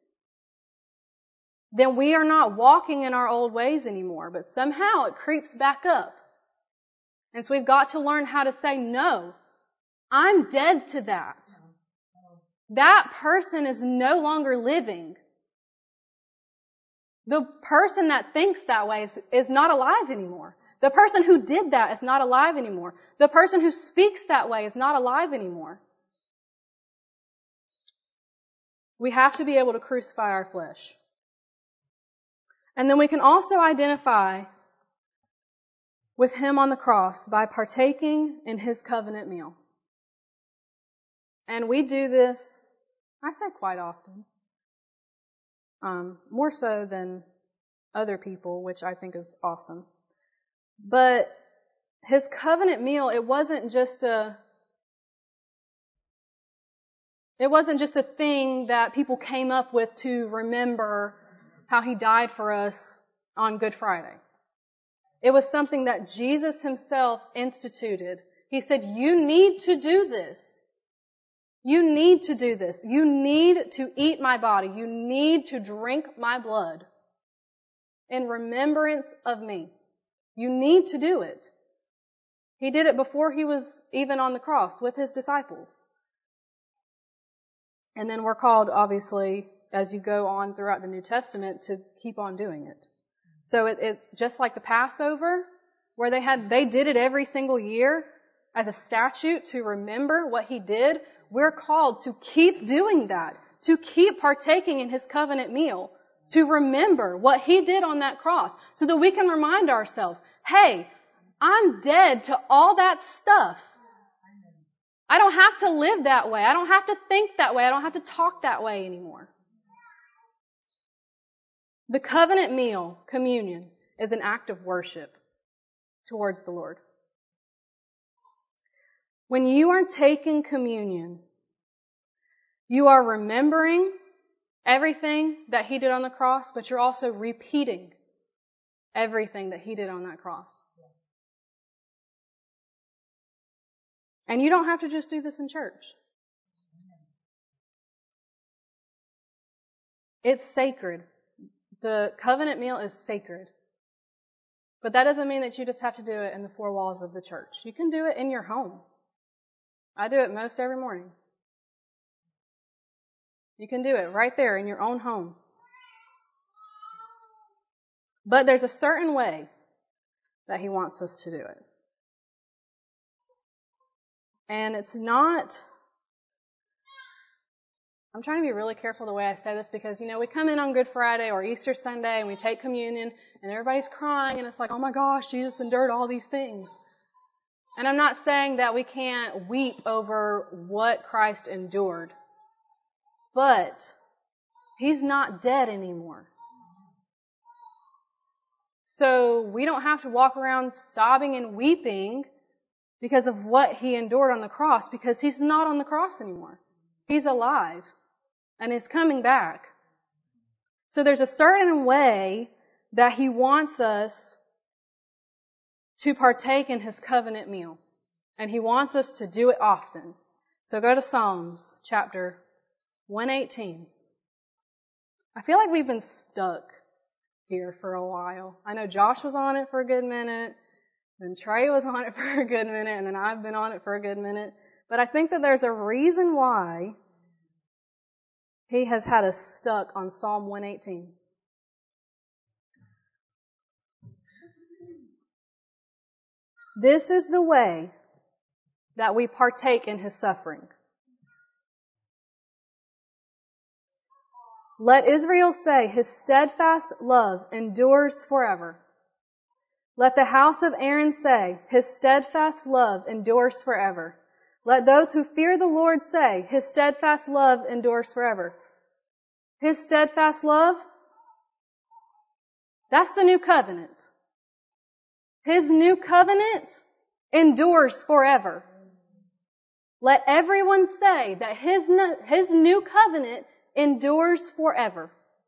then we are not walking in our old ways anymore, but somehow it creeps back up. And so we've got to learn how to say, no, I'm dead to that. That person is no longer living. The person that thinks that way is, is not alive anymore. The person who did that is not alive anymore. The person who speaks that way is not alive anymore. We have to be able to crucify our flesh. And then we can also identify with Him on the cross by partaking in His covenant meal. And we do this, I say quite often, um, more so than other people, which I think is awesome. But His covenant meal, it wasn't just a, it wasn't just a thing that people came up with to remember how He died for us on Good Friday. It was something that Jesus Himself instituted. He said, you need to do this. You need to do this. You need to eat my body. You need to drink my blood in remembrance of me. You need to do it. He did it before He was even on the cross with His disciples. And then we're called, obviously, as you go on throughout the New Testament, to keep on doing it. So it, it just like the Passover, where they had, they did it every single year as a statute to remember what He did. We're called to keep doing that, to keep partaking in His covenant meal, to remember what He did on that cross, so that we can remind ourselves, hey, I'm dead to all that stuff. I don't have to live that way. I don't have to think that way. I don't have to talk that way anymore. The covenant meal, communion, is an act of worship towards the Lord. When you are taking communion, you are remembering everything that He did on the cross, but you're also repeating everything that He did on that cross. And you don't have to just do this in church. It's sacred. The covenant meal is sacred. But that doesn't mean that you just have to do it in the four walls of the church. You can do it in your home. I do it most every morning. You can do it right there in your own home. But there's a certain way that He wants us to do it. And it's not, I'm trying to be really careful the way I say this because, you know, we come in on Good Friday or Easter Sunday and we take communion and everybody's crying and it's like, oh my gosh, Jesus endured all these things. And I'm not saying that we can't weep over what Christ endured. But He's not dead anymore. So we don't have to walk around sobbing and weeping because of what He endured on the cross, because He's not on the cross anymore. He's alive and is coming back. So there's a certain way that He wants us to partake in His covenant meal. And He wants us to do it often. So go to Psalms chapter one eighteen. I feel like we've been stuck here for a while. I know Josh was on it for a good minute, then Trey was on it for a good minute, and then I've been on it for a good minute. But I think that there's a reason why He has had us stuck on Psalm one eighteen. This is the way that we partake in His suffering. Let Israel say, His steadfast love endures forever. Let the house of Aaron say, His steadfast love endures forever. Let those who fear the Lord say, His steadfast love endures forever. His steadfast love? That's the new covenant. His new covenant endures forever. Let everyone say that His, his new covenant endures forever.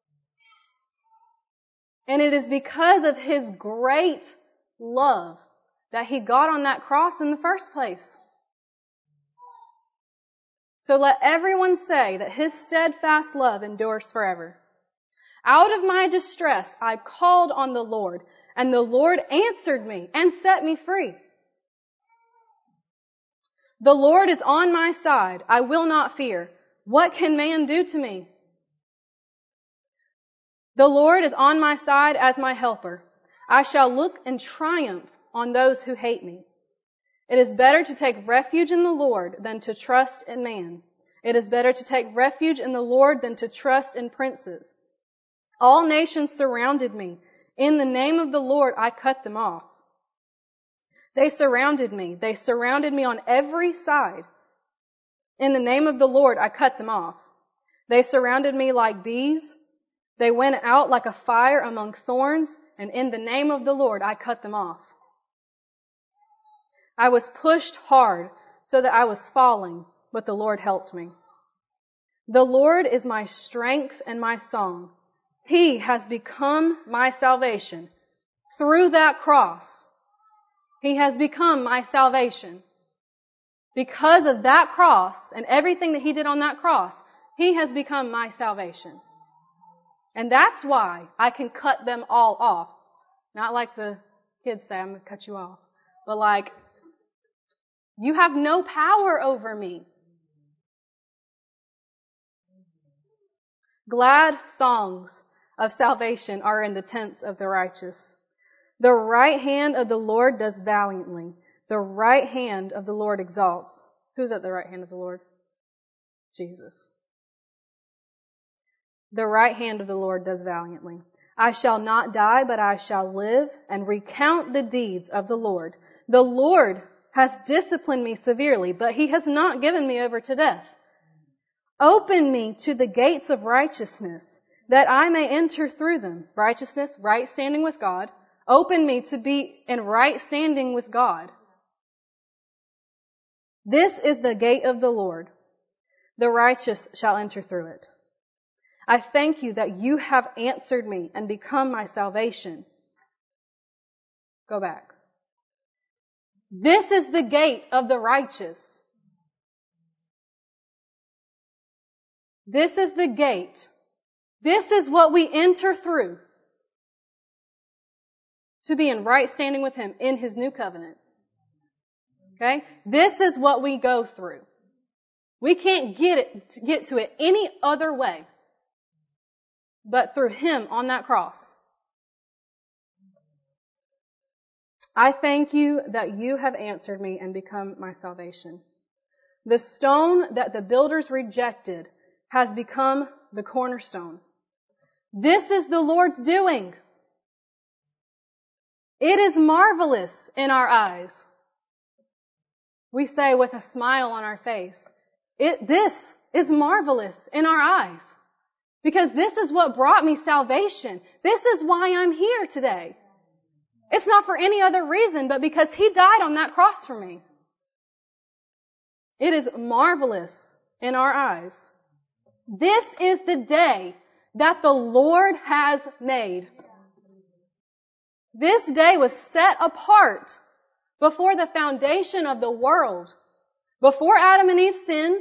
And it is because of His great love that He got on that cross in the first place. So let everyone say that His steadfast love endures forever. Out of my distress I called on the Lord, and the Lord answered me and set me free. The Lord is on my side. I will not fear. What can man do to me? The Lord is on my side as my helper. I shall look in triumph on those who hate me. It is better to take refuge in the Lord than to trust in man. It is better to take refuge in the Lord than to trust in princes. All nations surrounded me. In the name of the Lord, I cut them off. They surrounded me. They surrounded me on every side. In the name of the Lord, I cut them off. They surrounded me like bees. They went out like a fire among thorns, and in the name of the Lord, I cut them off. I was pushed hard so that I was falling, but the Lord helped me. The Lord is my strength and my song. He has become my salvation. Through that cross, He has become my salvation. Because of that cross and everything that He did on that cross, He has become my salvation. And that's why I can cut them all off. Not like the kids say, I'm going to cut you off. But like, you have no power over me. Glad songs of salvation are in the tents of the righteous. The right hand of the Lord does valiantly. The right hand of the Lord exalts. Who's at the right hand of the Lord? Jesus. The right hand of the Lord does valiantly. I shall not die, but I shall live and recount the deeds of the Lord. The Lord has disciplined me severely, but He has not given me over to death. Open me to the gates of righteousness, that I may enter through them. Righteousness, right standing with God. Open me to be in right standing with God. This is the gate of the Lord. The righteous shall enter through it. I thank you that you have answered me and become my salvation. Go back. This is the gate of the righteous. This is the gate. This is what we enter through to be in right standing with Him in His new covenant. Okay? This is what we go through. We can't get it, get to it any other way but through Him on that cross. I thank you that you have answered me and become my salvation. The stone that the builders rejected has become the cornerstone. This is the Lord's doing. It is marvelous in our eyes. We say with a smile on our face, it, this is marvelous in our eyes. Because this is what brought me salvation. This is why I'm here today. It's not for any other reason, but because He died on that cross for me. It is marvelous in our eyes. This is the day that the Lord has made. This day was set apart before the foundation of the world, before Adam and Eve sinned,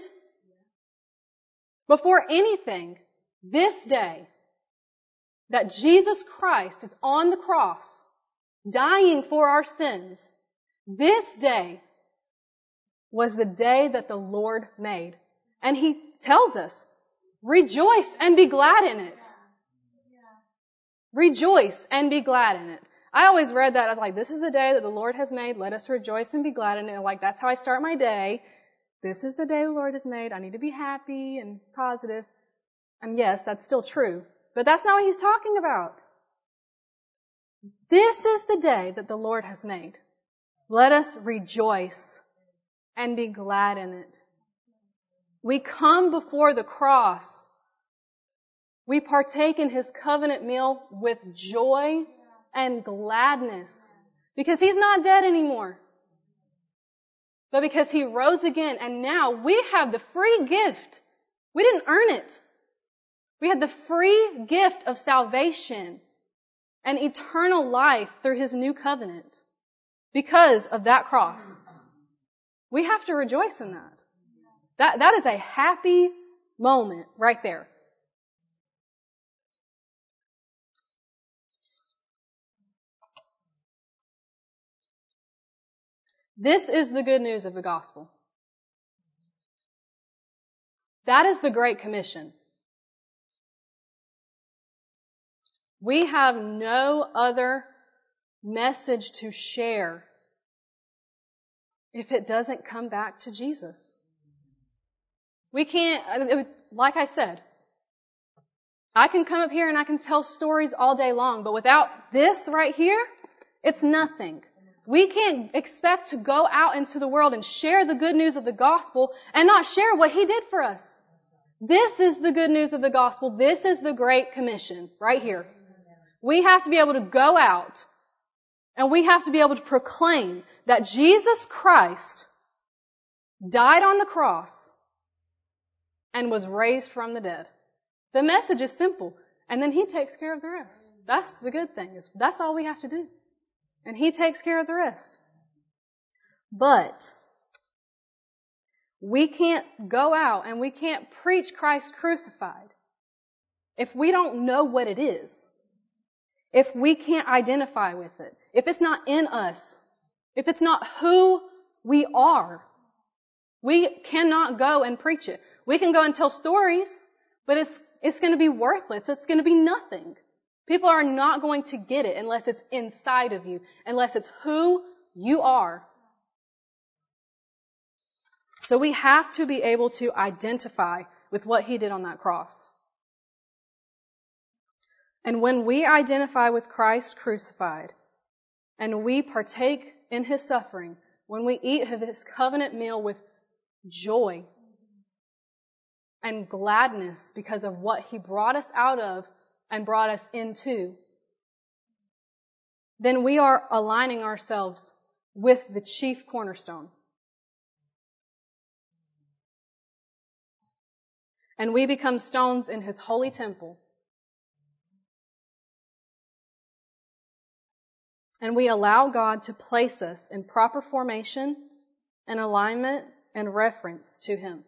before anything. This day that Jesus Christ is on the cross, dying for our sins, this day was the day that the Lord made. And He tells us, rejoice and be glad in it. Rejoice and be glad in it. I always read that. I was like, this is the day that the Lord has made. Let us rejoice and be glad in it. And like, that's how I start my day. This is the day the Lord has made. I need to be happy and positive. And yes, that's still true. But that's not what He's talking about. This is the day that the Lord has made. Let us rejoice and be glad in it. We come before the cross. We partake in His covenant meal with joy and gladness. Because He's not dead anymore. But because He rose again. And now we have the free gift. We didn't earn it. We had the free gift of salvation and eternal life through His new covenant because of that cross. We have to rejoice in that. That, that is a happy moment right there. This is the good news of the gospel. That is the Great Commission. We have no other message to share if it doesn't come back to Jesus. We can't, like I said, I can come up here and I can tell stories all day long, but without this right here, it's nothing. We can't expect to go out into the world and share the good news of the gospel and not share what He did for us. This is the good news of the gospel. This is the Great Commission right here. We have to be able to go out and we have to be able to proclaim that Jesus Christ died on the cross and was raised from the dead. The message is simple, and then He takes care of the rest. That's the good thing, is that's all we have to do. And He takes care of the rest. But we can't go out and we can't preach Christ crucified if we don't know what it is. If we can't identify with it, if it's not in us, if it's not who we are, we cannot go and preach it. We can go and tell stories, but it's it's going to be worthless. It's going to be nothing. People are not going to get it unless it's inside of you, unless it's who you are. So we have to be able to identify with what He did on that cross. And when we identify with Christ crucified, and we partake in His suffering, when we eat of His covenant meal with joy and gladness because of what He brought us out of and brought us into, then we are aligning ourselves with the chief cornerstone. And we become stones in His holy temple. And we allow God to place us in proper formation and alignment and reference to Him.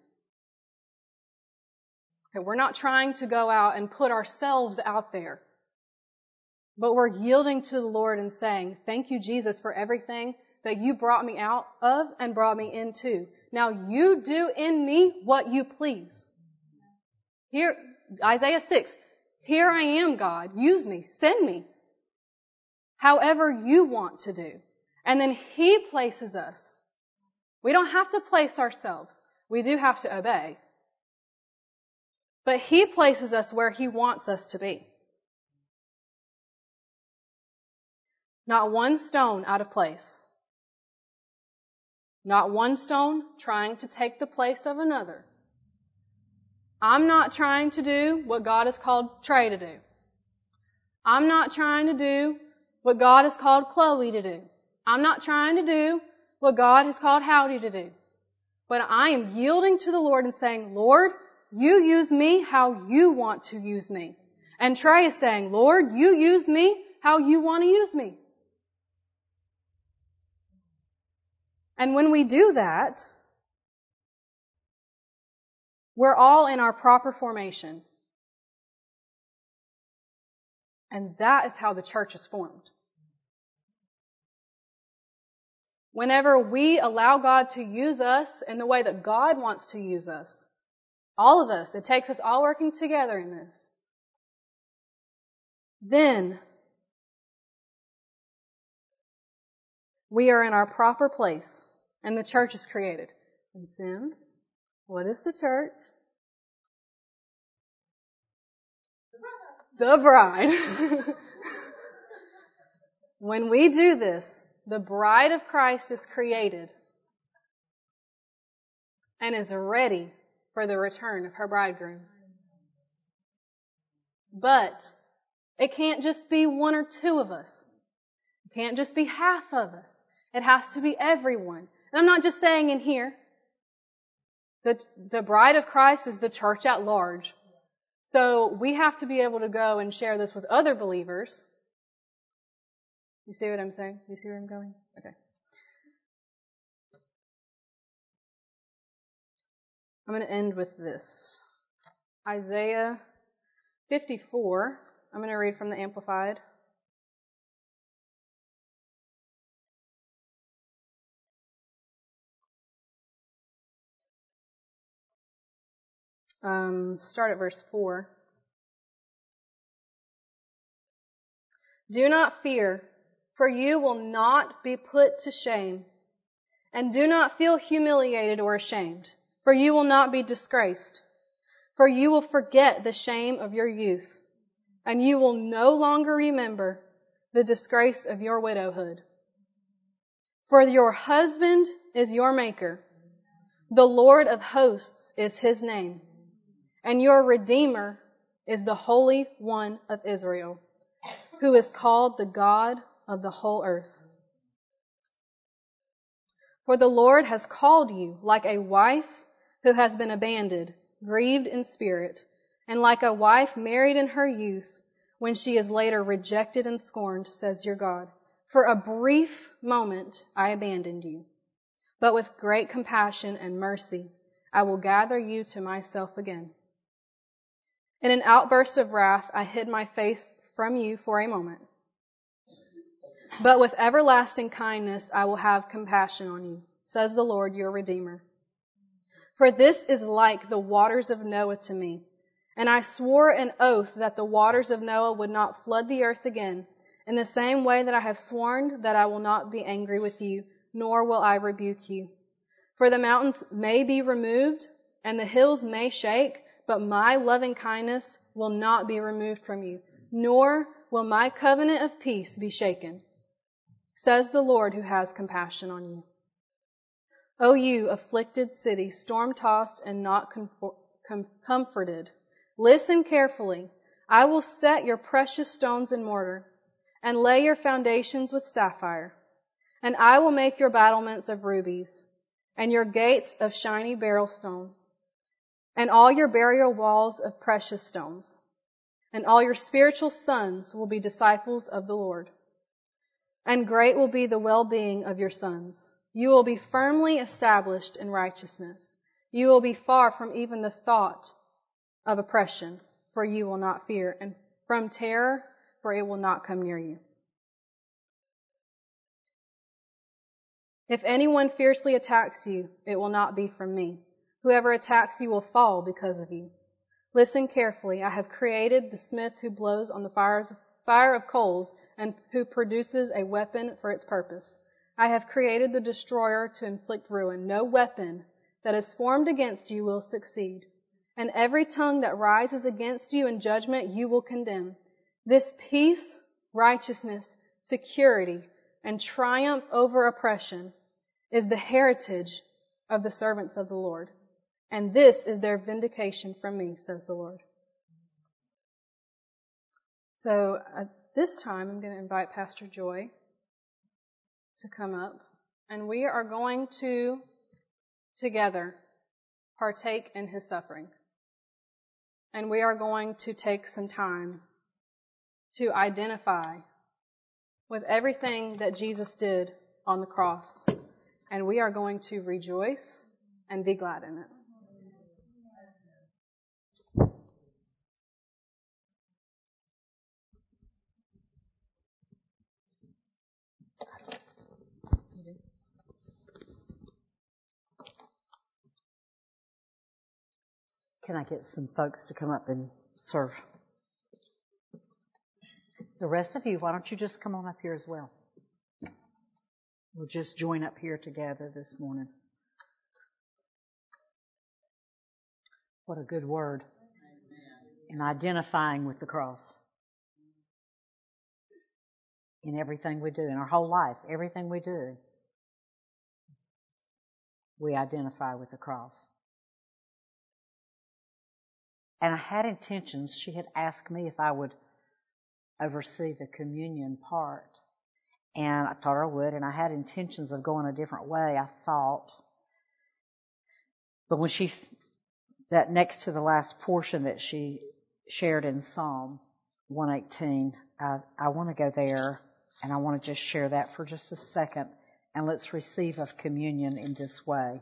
Okay, we're not trying to go out and put ourselves out there, but we're yielding to the Lord and saying, thank you, Jesus, for everything that you brought me out of and brought me into. Now you do in me what you please. Here, Isaiah six, here I am, God. Use me. Send me. However you want to do. And then He places us. We don't have to place ourselves. We do have to obey. But He places us where He wants us to be. Not one stone out of place. Not one stone trying to take the place of another. I'm not trying to do what God has called Trey to do. I'm not trying to do what God has called Chloe to do. I'm not trying to do what God has called Howdy to do. But I am yielding to the Lord and saying, Lord, you use me how you want to use me. And Trey is saying, Lord, you use me how you want to use me. And when we do that, we're all in our proper formation. And that is how the church is formed. Whenever we allow God to use us in the way that God wants to use us, all of us, it takes us all working together in this, then we are in our proper place and the church is created. And Sim, what is the church? The bride. When we do this, the bride of Christ is created and is ready for the return of her bridegroom. But it can't just be one or two of us. It can't just be half of us. It has to be everyone. And I'm not just saying in here. The, the bride of Christ is the church at large. So we have to be able to go and share this with other believers. You see what I'm saying? You see where I'm going? Okay. I'm going to end with this. Isaiah fifty-four. I'm going to read from the Amplified. Um, start at verse four. Do not fear, for you will not be put to shame. And do not feel humiliated or ashamed, for you will not be disgraced. For you will forget the shame of your youth, and you will no longer remember the disgrace of your widowhood. For your husband is your maker. The Lord of hosts is His name. And your Redeemer is the Holy One of Israel, who is called the God of the whole earth. For the Lord has called you like a wife who has been abandoned, grieved in spirit, and like a wife married in her youth, when she is later rejected and scorned, says your God. For a brief moment I abandoned you, but with great compassion and mercy I will gather you to myself again. In an outburst of wrath I hid my face from you for a moment, but with everlasting kindness I will have compassion on you, says the Lord your Redeemer. For this is like the waters of Noah to me, and I swore an oath that the waters of Noah would not flood the earth again, in the same way that I have sworn that I will not be angry with you, nor will I rebuke you. For the mountains may be removed, and the hills may shake, but my loving kindness will not be removed from you, nor will my covenant of peace be shaken, says the Lord who has compassion on you. O you afflicted city, storm-tossed and not comfort, com- comforted, listen carefully. I will set your precious stones in mortar, and lay your foundations with sapphire. And I will make your battlements of rubies, and your gates of shiny beryl stones, and all your burial walls of precious stones. And all your spiritual sons will be disciples of the Lord. and great will be the well-being of your sons. You will be firmly established in righteousness. You will be far from even the thought of oppression, for you will not fear, and from terror, for it will not come near you. If anyone fiercely attacks you, it will not be from me. Whoever attacks you will fall because of you. Listen carefully. I have created the smith who blows on the fires, fire of coals and who produces a weapon for its purpose. I have created the destroyer to inflict ruin. No weapon that is formed against you will succeed, and every tongue that rises against you in judgment you will condemn. This peace, righteousness, security, and triumph over oppression is the heritage of the servants of the Lord, and this is their vindication from me, says the Lord. So at this time, I'm going to invite Pastor Joy to come up, and we are going to together partake in his suffering. And we are going to take some time to identify with everything that Jesus did on the cross. And we are going to rejoice and be glad in it. Can I get some folks to come up and serve? The rest of you, why don't you just come on up here as well? We'll just join up here together this morning. What a good word. In identifying with the cross. In everything we do, in our whole life, everything we do, we identify with the cross. And I had intentions. She had asked me if I would oversee the communion part. And I told her I would, and I had intentions of going a different way, I thought. But when she, that next to the last portion that she shared in Psalm one eighteen, I, I want to go there, and I want to just share that for just a second, and let's receive of communion in this way.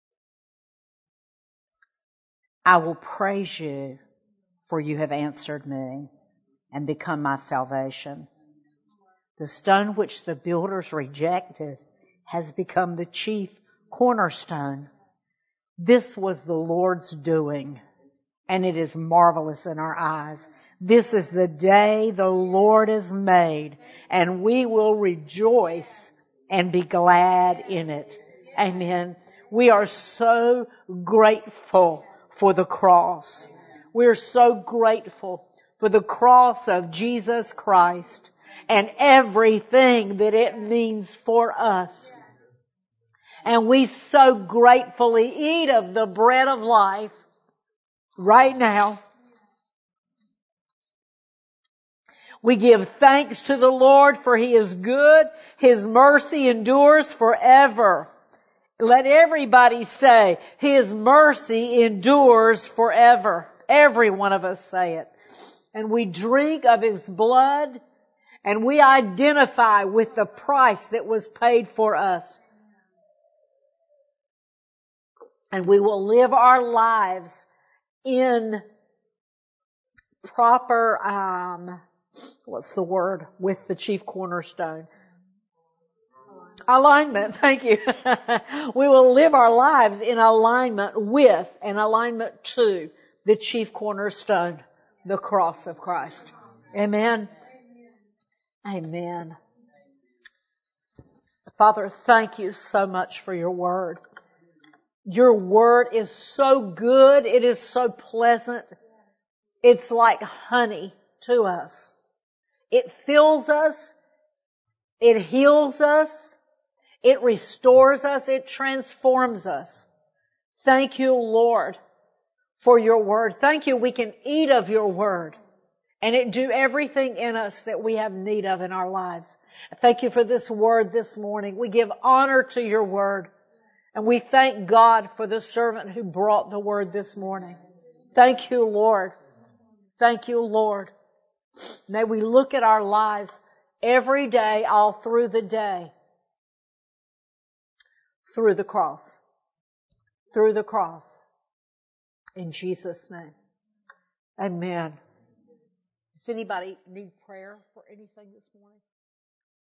I will praise you, for you have answered me and become my salvation. The stone which the builders rejected has become the chief cornerstone. This was the Lord's doing, and it is marvelous in our eyes. This is the day the Lord has made, and we will rejoice and be glad in it. Amen. We are so grateful for the cross. We're so grateful for the cross of Jesus Christ and everything that it means for us. And we so gratefully eat of the bread of life right now. We give thanks to the Lord, for He is good. His mercy endures forever. Let everybody say, His mercy endures forever. Every one of us say it. And we drink of His blood, and we identify with the price that was paid for us. And we will live our lives in proper, um, what's the word, with the chief cornerstone. Alignment, thank you. We will live our lives in alignment with and alignment to the chief cornerstone, the cross of Christ. Amen. Amen. Father, thank you so much for your word. Your word is so good. It is so pleasant. It's like honey to us. It fills us. It heals us. It restores us. It transforms us. Thank you, Lord, for your word. Thank you. We can eat of your word and it do everything in us that we have need of in our lives. Thank you for this word this morning. We give honor to your word, and we thank God for the servant who brought the word this morning. Thank you, Lord. Thank you, Lord. May we look at our lives every day, all through the day, through the cross. Through the cross. In Jesus' name. Amen. Does anybody need prayer for anything this morning?